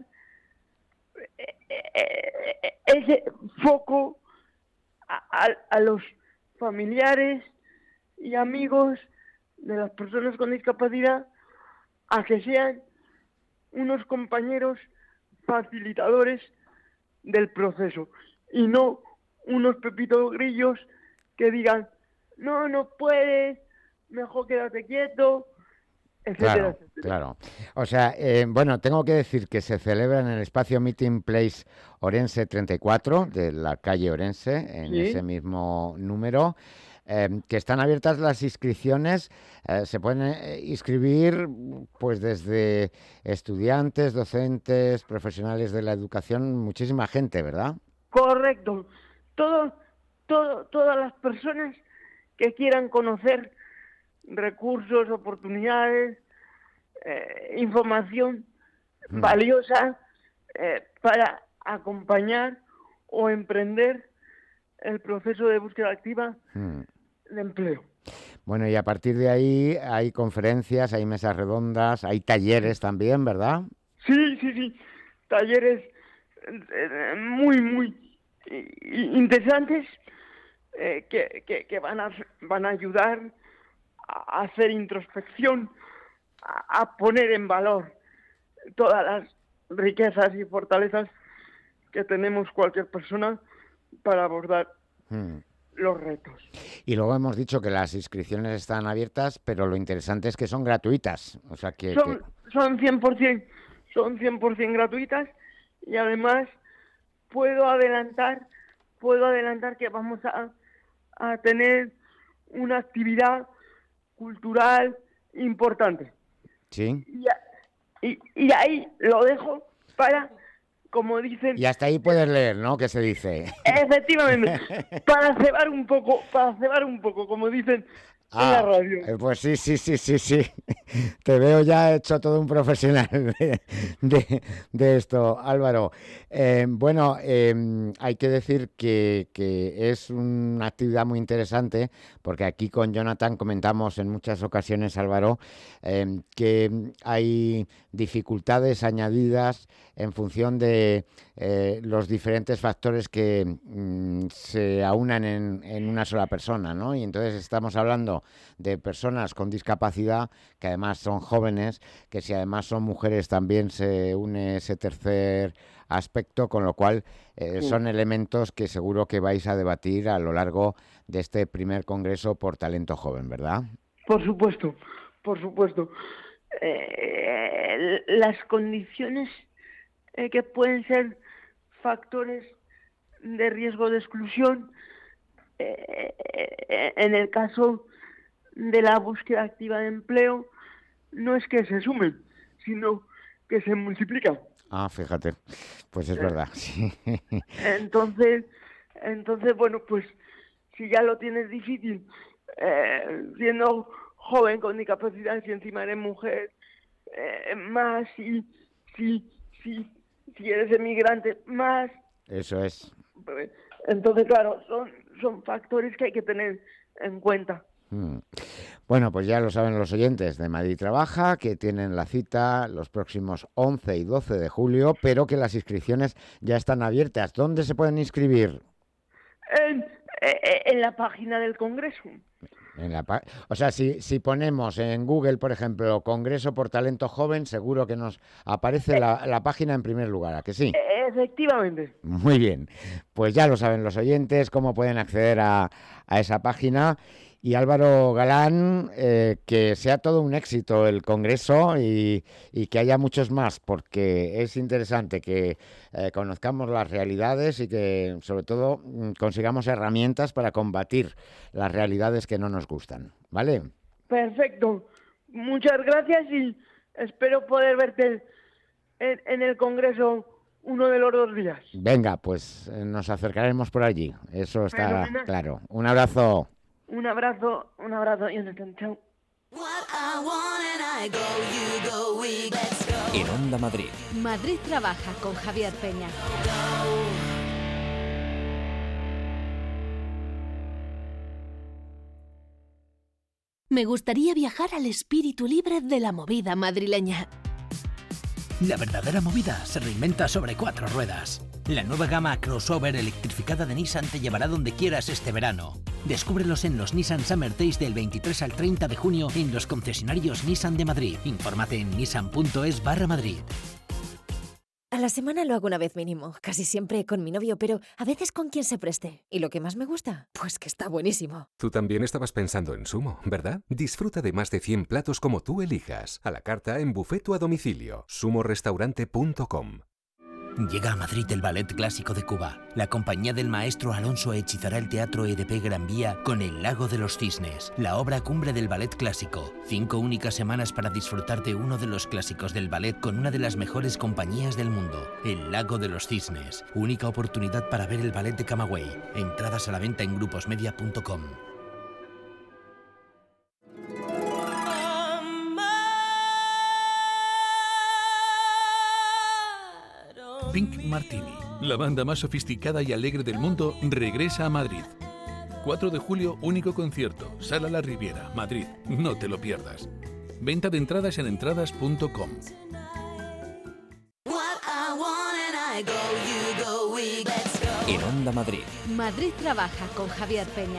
ese foco a, a, a los familiares y amigos de las personas con discapacidad, a que sean unos compañeros facilitadores del proceso y no unos pepitos grillos que digan, no, no puedes, mejor quédate quieto, etcétera, Claro, etcétera. claro. O sea, eh, bueno, tengo que decir que se celebra en el espacio Meeting Place Orense treinta y cuatro, de la calle Orense, en Sí. ese mismo número, eh, que están abiertas las inscripciones. Eh, se pueden eh, inscribir pues desde estudiantes, docentes, profesionales de la educación, muchísima gente, ¿verdad? Correcto. Todo, todo, todas las personas que quieran conocer recursos, oportunidades, eh, información Mm. valiosa eh, para acompañar o emprender el proceso de búsqueda activa Mm. de empleo. Bueno, y a partir de ahí hay conferencias, hay mesas redondas, hay talleres también, ¿verdad? Sí, sí, sí. Talleres eh, muy, muy i- i- interesantes eh, que, que, que van, a, van a ayudar a hacer introspección, a, a poner en valor todas las riquezas y fortalezas que tenemos cualquier persona para abordar hmm. los retos. Y luego hemos dicho que las inscripciones están abiertas, pero lo interesante es que son gratuitas. O sea que son, que... son cien por ciento son cien por ciento gratuitas, y además puedo adelantar puedo adelantar que vamos a, a tener una actividad cultural importante. Sí. Y, y, y ahí lo dejo para, como dicen... Y hasta ahí puedes leer, ¿no? ¿Qué se dice? Efectivamente, para cebar un poco, para cebar un poco, como dicen ah, en la radio. Pues sí, sí, sí, sí, sí. Te veo ya hecho todo un profesional de, de, de esto, Álvaro. Eh, bueno, eh, hay que decir que, que es una actividad muy interesante, porque aquí con Jonathan comentamos en muchas ocasiones, Álvaro, eh, que hay dificultades añadidas en función de eh, los diferentes factores que mm, se aunan en, en una sola persona, ¿no? Y entonces estamos hablando de personas con discapacidad, que además son jóvenes, que si además son mujeres también se une ese tercer aspecto, con lo cual eh, sí. son elementos que seguro que vais a debatir a lo largo de este primer congreso por talento joven, ¿verdad? Por supuesto, por supuesto. Eh, las condiciones eh, que pueden ser factores de riesgo de exclusión, eh, eh, en el caso de la búsqueda activa de empleo, no es que se sumen, sino que se multiplican. Ah, fíjate, pues es verdad. Sí. Entonces, entonces, bueno, pues si ya lo tienes difícil, eh, siendo joven con discapacidad, si encima eres mujer, eh, más si, si, si, si eres emigrante, más. Eso es. Entonces, claro, son, son factores que hay que tener en cuenta. Bueno, pues ya lo saben los oyentes de Madrid Trabaja, que tienen la cita los próximos once y doce de julio, pero que las inscripciones ya están abiertas. ¿Dónde se pueden inscribir? En, en la página del Congreso. En la pa- o sea, si, si ponemos en Google, por ejemplo, Congreso por Talento Joven, seguro que nos aparece la, la página en primer lugar, ¿a que sí? Efectivamente. Muy bien, pues ya lo saben los oyentes, cómo pueden acceder a, a esa página. Y Álvaro Galán, eh, que sea todo un éxito el Congreso y, y que haya muchos más, porque es interesante que eh, conozcamos las realidades y que, sobre todo, consigamos herramientas para combatir las realidades que no nos gustan, ¿vale? Perfecto. Muchas gracias y espero poder verte en, en el Congreso uno de los dos días. Venga, pues eh, nos acercaremos por allí, eso está Fenomenal. Claro. Un abrazo. Un abrazo, un abrazo y un chao. En Onda Madrid. Madrid Trabaja con Javier Peña. Me gustaría viajar al espíritu libre de la movida madrileña. La verdadera movida se reinventa sobre cuatro ruedas. La nueva gama crossover electrificada de Nissan te llevará donde quieras este verano. Descúbrelos en los Nissan Summer Days del veintitrés al treinta de junio en los concesionarios Nissan de Madrid. Infórmate en nissan punto es barra Madrid. A la semana lo hago una vez mínimo, casi siempre con mi novio, pero a veces con quien se preste. ¿Y lo que más me gusta? Pues que está buenísimo. Tú también estabas pensando en Sumo, ¿verdad? Disfruta de más de cien platos como tú elijas, a la carta, en buffet o a domicilio. sumo restaurante punto com. Llega a Madrid el Ballet Clásico de Cuba. La compañía del maestro Alonso hechizará el Teatro E D P Gran Vía con El Lago de los Cisnes, la obra cumbre del ballet clásico. Cinco únicas semanas para disfrutar de uno de los clásicos del ballet con una de las mejores compañías del mundo, El Lago de los Cisnes. Única oportunidad para ver el ballet de Camagüey. Entradas a la venta en gruposmedia punto com. Pink Martini, la banda más sofisticada y alegre del mundo, regresa a Madrid. cuatro de julio, único concierto, Sala La Riviera, Madrid. No te lo pierdas. Venta de entradas en entradas punto com. En Onda Onda Madrid. Madrid trabaja con Javier Peña.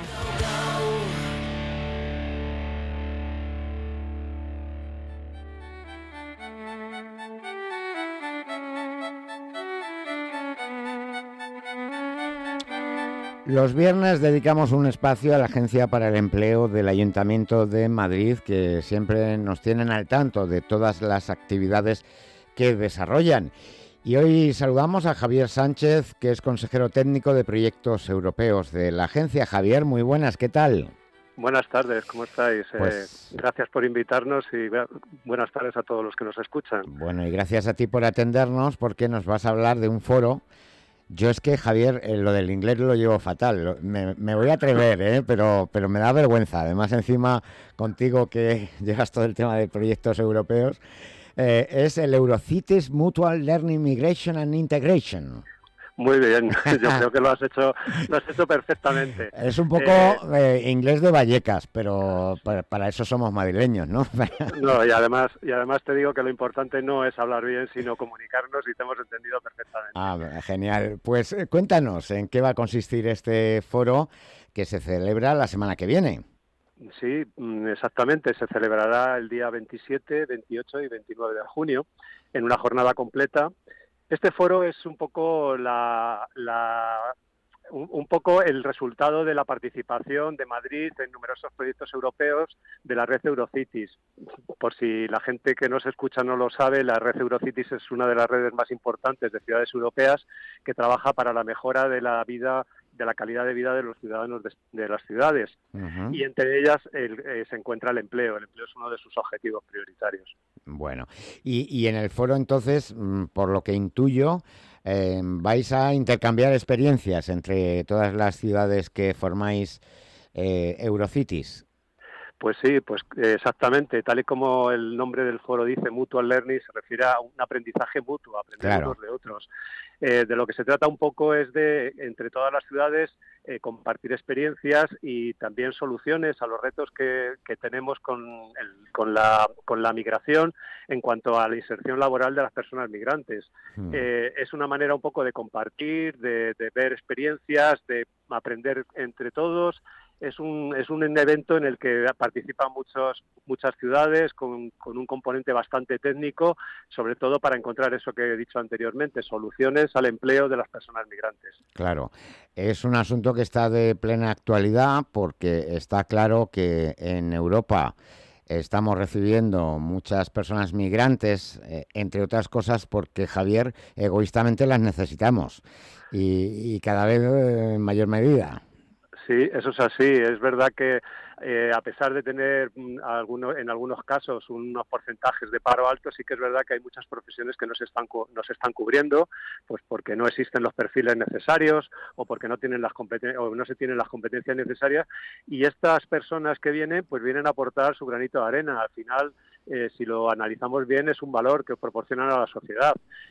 Los viernes dedicamos un espacio a la Agencia para el Empleo del Ayuntamiento de Madrid, que siempre nos tienen al tanto de todas las actividades que desarrollan. Y hoy saludamos a Javier Sánchez, que es consejero técnico de proyectos europeos de la agencia. Javier, muy buenas, ¿qué tal? Buenas tardes, ¿cómo estáis? Pues, eh, gracias por invitarnos y buenas tardes a todos los que nos escuchan. Bueno, y gracias a ti por atendernos, porque nos vas a hablar de un foro. Yo es que, Javier, eh, lo del inglés lo llevo fatal. Me, me voy a atrever, ¿eh? pero, pero me da vergüenza. Además, encima, contigo que llevas todo el tema de proyectos europeos, eh, es el Eurocities Mutual Learning Migration and Integration. Muy bien, yo creo que lo has hecho lo has hecho perfectamente. Es un poco eh, eh, inglés de Vallecas, pero para, para eso somos madrileños, ¿no? No, y además y además te digo que lo importante no es hablar bien, sino comunicarnos, y te hemos entendido perfectamente. Ah, genial. Pues eh, cuéntanos, ¿en qué va a consistir este foro que se celebra la semana que viene? Sí, exactamente. Se celebrará el día veintisiete, veintiocho y veintinueve de junio en una jornada completa. Este foro es un poco la, la un, un poco el resultado de la participación de Madrid en numerosos proyectos europeos de la red Eurocities. Por si la gente que nos escucha no lo sabe, la red Eurocities es una de las redes más importantes de ciudades europeas que trabaja para la mejora de la vida, de la calidad de vida de los ciudadanos de, de las ciudades. Uh-huh. Y entre ellas el, eh, se encuentra el empleo. El empleo es uno de sus objetivos prioritarios. Bueno, y, y en el foro entonces, por lo que intuyo, eh, vais a intercambiar experiencias entre todas las ciudades que formáis eh, Eurocities. Pues sí, pues exactamente, tal y como el nombre del foro dice, Mutual Learning, se refiere a un aprendizaje mutuo, aprender claro. unos de otros. Eh, de lo que se trata un poco es de, entre todas las ciudades, eh, compartir experiencias y también soluciones a los retos que, que tenemos con, el, con, la, con la migración en cuanto a la inserción laboral de las personas migrantes. Hmm. Eh, es una manera un poco de compartir, de, de ver experiencias, de aprender entre todos. Es un, es un evento en el que participan muchos, muchas ciudades con, con un componente bastante técnico, sobre todo para encontrar eso que he dicho anteriormente, soluciones al empleo de las personas migrantes. Claro, es un asunto que está de plena actualidad porque está claro que en Europa estamos recibiendo muchas personas migrantes, eh, entre otras cosas porque, Javier, egoístamente las necesitamos y, y cada vez en mayor medida. Sí, eso es así. Es verdad que eh, a pesar de tener mm, algunos, en algunos casos unos porcentajes de paro altos, sí que es verdad que hay muchas profesiones que no se están no se están cubriendo, pues porque no existen los perfiles necesarios o porque no tienen las competen- o no se tienen las competencias necesarias. Y estas personas que vienen, pues vienen a aportar su granito de arena. Al final, eh, si lo analizamos bien, es un valor que proporcionan a la sociedad.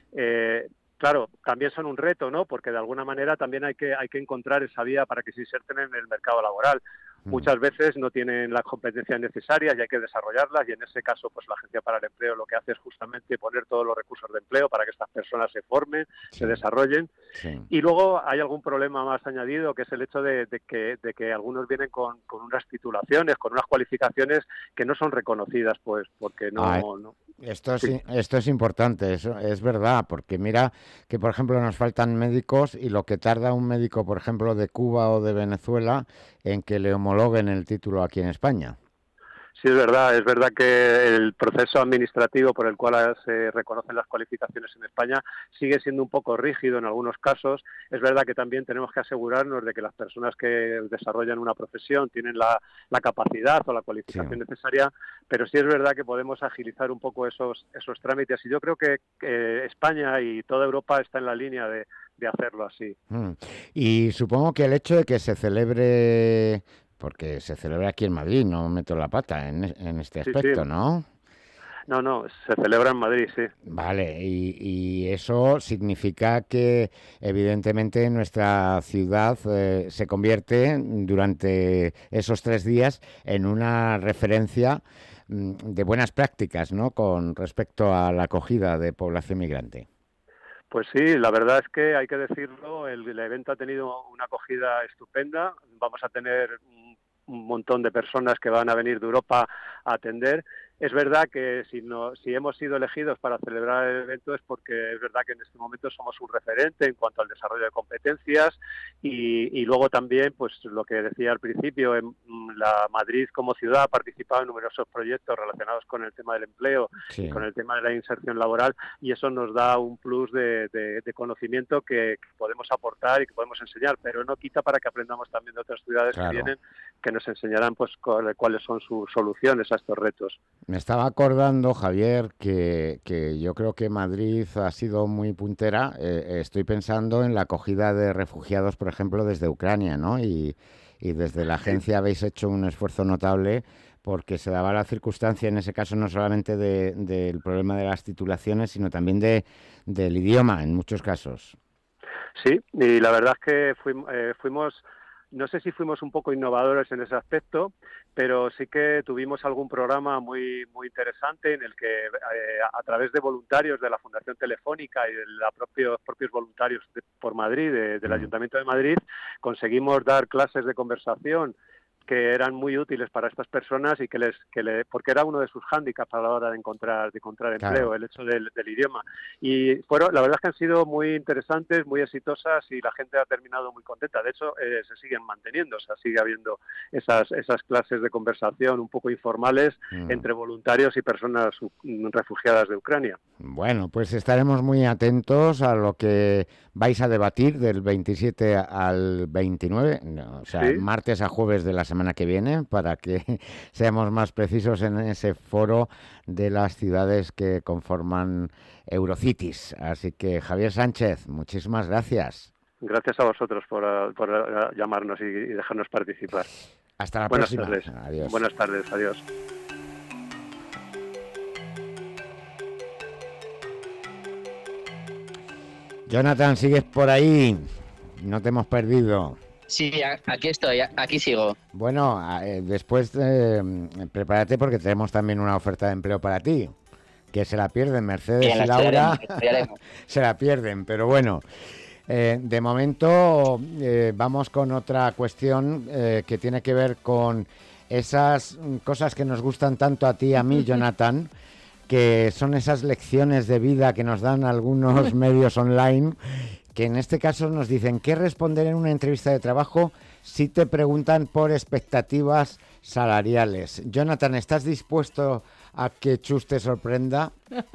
Eh, Claro, también son un reto, ¿no? Porque de alguna manera también hay que hay que encontrar esa vía para que se inserten en el mercado laboral. Muchas veces no tienen las competencias necesarias y hay que desarrollarlas, y en ese caso pues la Agencia para el Empleo lo que hace es justamente poner todos los recursos de empleo para que estas personas se formen, sí. se desarrollen. Sí. Y luego hay algún problema más añadido, que es el hecho de, de, que, de que algunos vienen con, con unas titulaciones, con unas cualificaciones que no son reconocidas, pues porque no... Ay, no esto, sí. es, esto es importante, eso es verdad, porque mira que por ejemplo nos faltan médicos y lo que tarda un médico, por ejemplo, de Cuba o de Venezuela en que le homologuen el título aquí en España. Sí, es verdad. Es verdad que el proceso administrativo por el cual se reconocen las cualificaciones en España sigue siendo un poco rígido en algunos casos. Es verdad que también tenemos que asegurarnos de que las personas que desarrollan una profesión tienen la, la capacidad o la cualificación sí. necesaria, pero sí es verdad que podemos agilizar un poco esos, esos trámites. Y yo creo que eh, España y toda Europa está en la línea de, de hacerlo así. Mm. Y supongo que el hecho de que se celebre... Porque se celebra aquí en Madrid, no meto la pata en, en este aspecto, sí, sí. ¿no? No, no, se celebra en Madrid, sí. Vale, y, y eso significa que evidentemente nuestra ciudad eh, se convierte durante esos tres días en una referencia de buenas prácticas, ¿no? Con respecto a la acogida de población migrante. Pues sí, la verdad es que hay que decirlo, el, el evento ha tenido una acogida estupenda, vamos a tener un, un montón de personas que van a venir de Europa a atender. Es verdad que si, no, si hemos sido elegidos para celebrar el evento es porque es verdad que en este momento somos un referente en cuanto al desarrollo de competencias y, y luego también, pues lo que decía al principio, en la Madrid como ciudad ha participado en numerosos proyectos relacionados con el tema del empleo sí. y con el tema de la inserción laboral y eso nos da un plus de, de, de conocimiento que, que podemos aportar y que podemos enseñar, pero no quita para que aprendamos también de otras ciudades claro. que vienen que nos enseñarán pues cuáles son sus soluciones a estos retos. Me estaba acordando, Javier, que, que yo creo que Madrid ha sido muy puntera. Eh, estoy pensando en la acogida de refugiados, por ejemplo, desde Ucrania, ¿no? Y, y desde la agencia habéis hecho un esfuerzo notable porque se daba la circunstancia, en ese caso, no solamente de, del problema de las titulaciones, sino también de, del idioma, en muchos casos. Sí, y la verdad es que fuimos... Eh, fuimos No sé si fuimos un poco innovadores en ese aspecto, pero sí que tuvimos algún programa muy muy interesante en el que eh, a través de voluntarios de la Fundación Telefónica y de los propios, propios voluntarios de, por Madrid, de, del Ayuntamiento de Madrid, conseguimos dar clases de conversación que eran muy útiles para estas personas y que les que le, porque era uno de sus hándicaps a la hora de encontrar de encontrar empleo, claro. el hecho del, del idioma. Y fueron, la verdad es que han sido muy interesantes, muy exitosas y la gente ha terminado muy contenta. De hecho, eh, se siguen manteniendo, o sea, sigue habiendo esas esas clases de conversación un poco informales mm. entre voluntarios y personas refugiadas de Ucrania. Bueno, pues estaremos muy atentos a lo que vais a debatir del veintisiete al veintinueve, no, o sea, ¿sí? martes a jueves de la semana que viene, para que seamos más precisos en ese foro de las ciudades que conforman Eurocities. Así que, Javier Sánchez, muchísimas gracias. Gracias a vosotros por, por llamarnos y dejarnos participar. Hasta la Buenas próxima. Tardes. Adiós. Buenas tardes, adiós. Jonathan, ¿sigues por ahí? No te hemos perdido. Sí, aquí estoy, aquí sigo. Bueno, eh, después eh, prepárate porque tenemos también una oferta de empleo para ti, que se la pierden Mercedes y Laura, se la pierden, pero bueno, eh, de momento eh, vamos con otra cuestión eh, que tiene que ver con esas cosas que nos gustan tanto a ti y a mí, Jonathan, que son esas lecciones de vida que nos dan algunos medios online, que en este caso nos dicen qué responder en una entrevista de trabajo si te preguntan por expectativas salariales. Jonathan, ¿estás dispuesto a que Chus te sorprenda?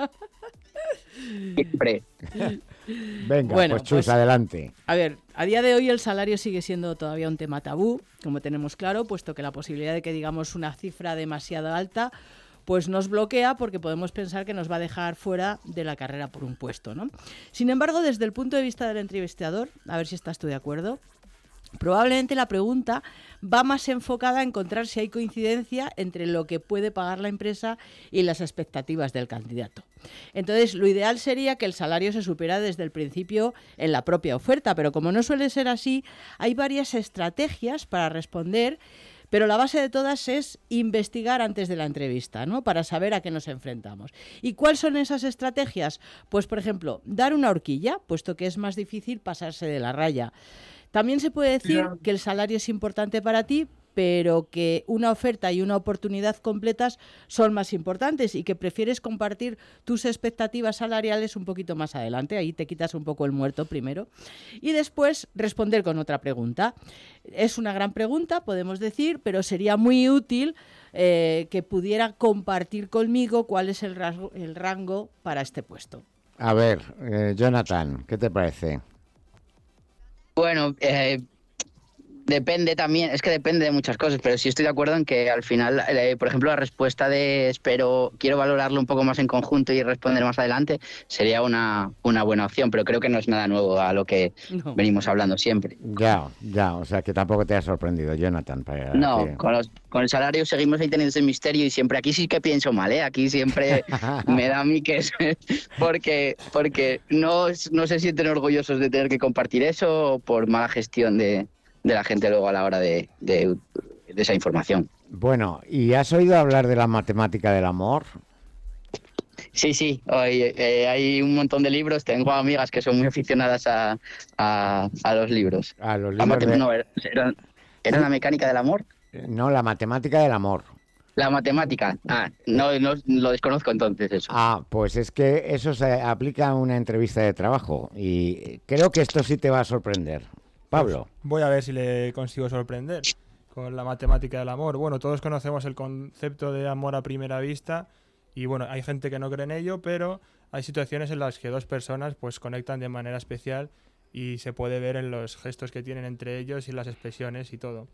Siempre. Venga, bueno, pues Chus, pues, adelante. A ver, a día de hoy el salario sigue siendo todavía un tema tabú, como tenemos claro, puesto que la posibilidad de que digamos una cifra demasiado alta pues nos bloquea porque podemos pensar que nos va a dejar fuera de la carrera por un puesto, ¿no? Sin embargo, desde el punto de vista del entrevistador, a ver si estás tú de acuerdo, probablemente la pregunta va más enfocada a encontrar si hay coincidencia entre lo que puede pagar la empresa y las expectativas del candidato. Entonces, lo ideal sería que el salario se supiera desde el principio en la propia oferta, pero como no suele ser así, hay varias estrategias para responder. Pero la base de todas es investigar antes de la entrevista, ¿no? Para saber a qué nos enfrentamos. ¿Y cuáles son esas estrategias? Pues, por ejemplo, dar una horquilla, puesto que es más difícil pasarse de la raya. También se puede decir yeah. que el salario es importante para ti, pero que una oferta y una oportunidad completas son más importantes y que prefieres compartir tus expectativas salariales un poquito más adelante. Ahí te quitas un poco el muerto primero. Y después responder con otra pregunta. Es una gran pregunta, podemos decir, pero sería muy útil eh, que pudiera compartir conmigo cuál es el, rasgo, el rango para este puesto. A ver, eh, Jonathan, ¿qué te parece? Bueno, eh... depende también, es que depende de muchas cosas, pero sí estoy de acuerdo en que al final, eh, por ejemplo, la respuesta de espero, quiero valorarlo un poco más en conjunto y responder más adelante, sería una, una buena opción, pero creo que no es nada nuevo a lo que no. venimos hablando siempre. Ya, ya, o sea que tampoco te ha sorprendido, Jonathan. Para no, que... con, los, con el salario seguimos ahí teniendo ese misterio y siempre, aquí sí que pienso mal, ¿eh? Aquí siempre me da a mí que es, porque, porque no, no se sienten orgullosos de tener que compartir eso o por mala gestión de... de la gente luego a la hora de, de, de esa información. Bueno, ¿y has oído hablar de la matemática del amor? Sí, sí, oye, eh, hay un montón de libros, tengo amigas que son muy aficionadas a, a, a los libros. A los La libros mate- de- no, era, era- era la mecánica del amor. No, la matemática del amor. La matemática. Ah, no, no lo desconozco entonces eso. Ah, pues es que eso se aplica a una entrevista de trabajo y creo que esto sí te va a sorprender. Pablo. Pues voy a ver si le consigo sorprender con la matemática del amor. Bueno, todos conocemos el concepto de amor a primera vista y bueno, hay gente que no cree en ello, pero hay situaciones en las que dos personas pues conectan de manera especial y se puede ver en los gestos que tienen entre ellos y las expresiones y todo.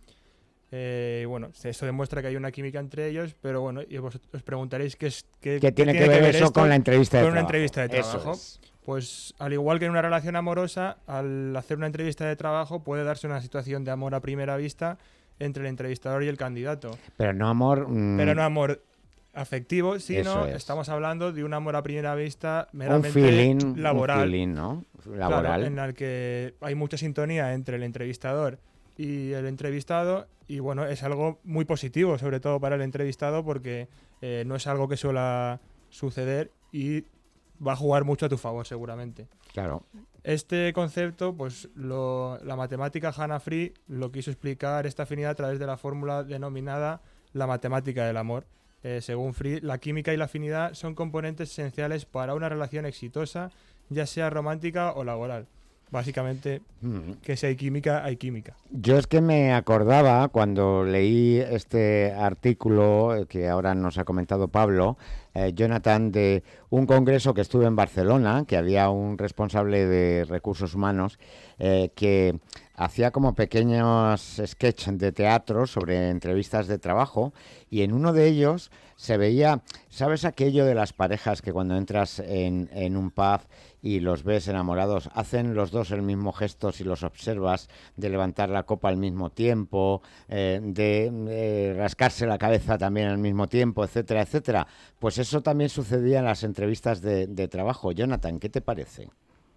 Eh, y bueno, eso demuestra que hay una química entre ellos, pero bueno, y vos os preguntaréis qué, es, qué, ¿Qué tiene que ver eso esto con la entrevista de con una trabajo? entrevista de Eso trabajo. es. Pues al igual que en una relación amorosa, al hacer una entrevista de trabajo puede darse una situación de amor a primera vista entre el entrevistador y el candidato. Pero no amor... mm, Pero no amor afectivo, sino Eso es. estamos hablando de un amor a primera vista un meramente feeling, laboral. un feeling, ¿no? Laboral. Claro, en el que hay mucha sintonía entre el entrevistador y el entrevistado y bueno, es algo muy positivo, sobre todo para el entrevistado, porque eh, no es algo que suele suceder y va a jugar mucho a tu favor seguramente. Claro. Este concepto, pues lo, la matemática Hannah Free lo quiso explicar esta afinidad a través de la fórmula denominada la matemática del amor. Eh, según Free, la química y la afinidad son componentes esenciales para una relación exitosa, ya sea romántica o laboral. Básicamente, Mm. que si hay química, hay química. Yo es que me acordaba cuando leí este artículo eh, que ahora nos ha comentado Pablo, eh, Jonathan, de un congreso que estuve en Barcelona, que había un responsable de recursos humanos eh, que hacía como pequeños sketches de teatro sobre entrevistas de trabajo y en uno de ellos se veía, ¿sabes aquello de las parejas que cuando entras en, en un pub y los ves enamorados, hacen los dos el mismo gesto si los observas, de levantar la copa al mismo tiempo, eh, de eh, rascarse la cabeza también al mismo tiempo, etcétera, etcétera? Pues eso también sucedía en las entrevistas de, de trabajo. Jonathan, ¿qué te parece?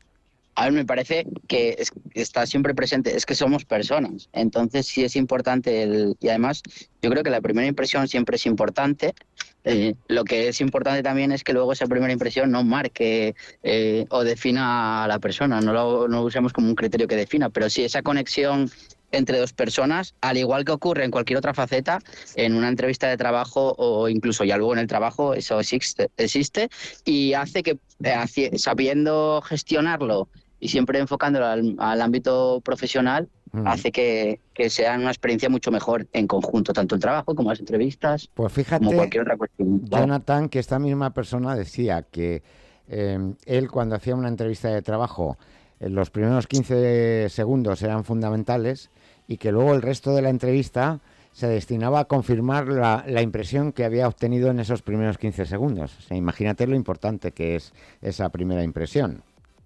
A ver, me parece que es- está siempre presente, es que somos personas, entonces sí es importante, el, y además yo creo que la primera impresión siempre es importante, eh, lo que es importante también es que luego esa primera impresión no marque eh, o defina a la persona, no lo, no lo usemos como un criterio que defina, pero sí esa conexión entre dos personas, al igual que ocurre en cualquier otra faceta, en una entrevista de trabajo o incluso ya luego en el trabajo, eso existe, existe y hace que, eh, haci- sabiendo gestionarlo y siempre enfocándolo al, al ámbito profesional, Mm. hace que, que sea una experiencia mucho mejor en conjunto, tanto el trabajo como las entrevistas, Pues fíjate, como cualquier otra cuestión. Jonathan, que esta misma persona decía que eh, él cuando hacía una entrevista de trabajo, eh, los primeros quince segundos eran fundamentales y que luego el resto de la entrevista se destinaba a confirmar la, la impresión que había obtenido en esos primeros quince segundos. O sea, imagínate lo importante que es esa primera impresión.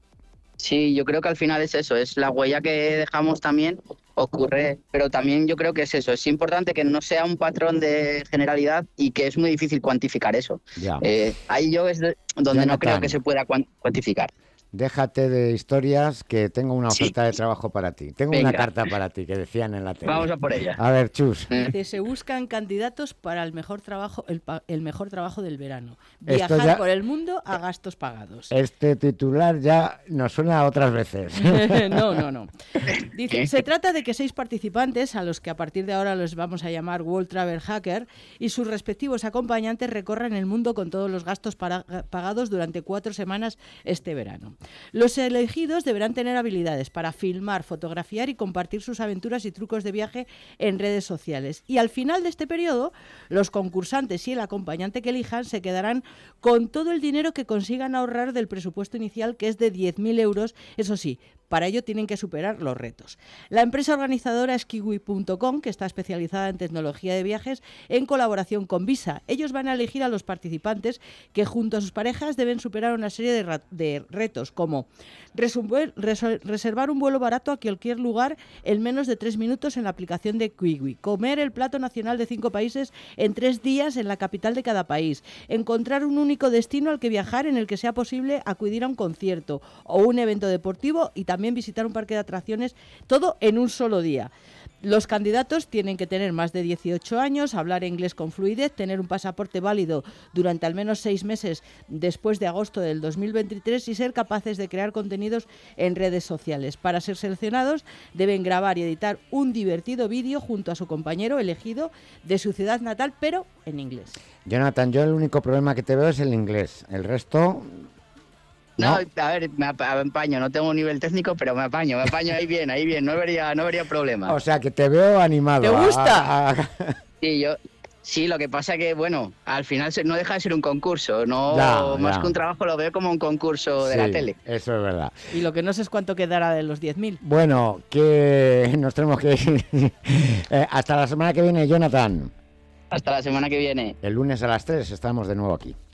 Sí, yo creo que al final es eso, es la huella que dejamos también, ocurre, pero también yo creo que es eso, es importante que no sea un patrón de generalidad y que es muy difícil cuantificar eso. Ya. Eh, ahí yo es de- donde no Jonathan. creo que se pueda cuan- cuantificar. Déjate de historias, que tengo una Sí. oferta de trabajo para ti. Tengo una Venga. carta para ti, que decían en la tele. Vamos a por ella. A ver, Chus. Dice, se buscan candidatos para el mejor trabajo, el, pa- el mejor trabajo del verano. Esto Viajar ya- por el mundo a gastos pagados. Este titular ya nos suena a otras veces. no, no, no. Dice, se trata de que seis participantes, a los que a partir de ahora los vamos a llamar World Travel Hacker, y sus respectivos acompañantes recorran el mundo con todos los gastos para- pagados durante cuatro semanas este verano. Los elegidos deberán tener habilidades para filmar, fotografiar y compartir sus aventuras y trucos de viaje en redes sociales. Y al final de este periodo, los concursantes y el acompañante que elijan se quedarán con todo el dinero que consigan ahorrar del presupuesto inicial, que es de diez mil euros, eso sí. Para ello tienen que superar los retos. La empresa organizadora es kiwi punto com, que está especializada en tecnología de viajes en colaboración con Visa. Ellos van a elegir a los participantes que junto a sus parejas deben superar una serie de, ra- de retos, como resuelver- resol- reservar un vuelo barato a cualquier lugar en menos de tres minutos en la aplicación de Kiwi, comer el plato nacional de cinco países en tres días en la capital de cada país, encontrar un único destino al que viajar en el que sea posible acudir a un concierto o un evento deportivo y también visitar un parque de atracciones, todo en un solo día. Los candidatos tienen que tener más de dieciocho años, hablar inglés con fluidez, tener un pasaporte válido durante al menos seis meses después de agosto del dos mil veintitrés y ser capaces de crear contenidos en redes sociales. Para ser seleccionados deben grabar y editar un divertido vídeo junto a su compañero elegido de su ciudad natal, pero en inglés. Jonathan, yo el único problema que te veo es el inglés. El resto... No, a ver, me apaño, no tengo un nivel técnico, pero me apaño, me apaño ahí bien, ahí bien, no vería, no vería problema. O sea, que te veo animado. ¿Te gusta? A, a... Sí, yo, sí, lo que pasa que, bueno, al final no deja de ser un concurso, no ya, más ya. que un trabajo lo veo como un concurso de sí, la tele. Eso es verdad. Y lo que no sé es cuánto quedará de los diez mil. Bueno, que nos tenemos que ir. eh, hasta la semana que viene, Jonathan. Hasta la semana que viene. El lunes a las tres estamos de nuevo aquí.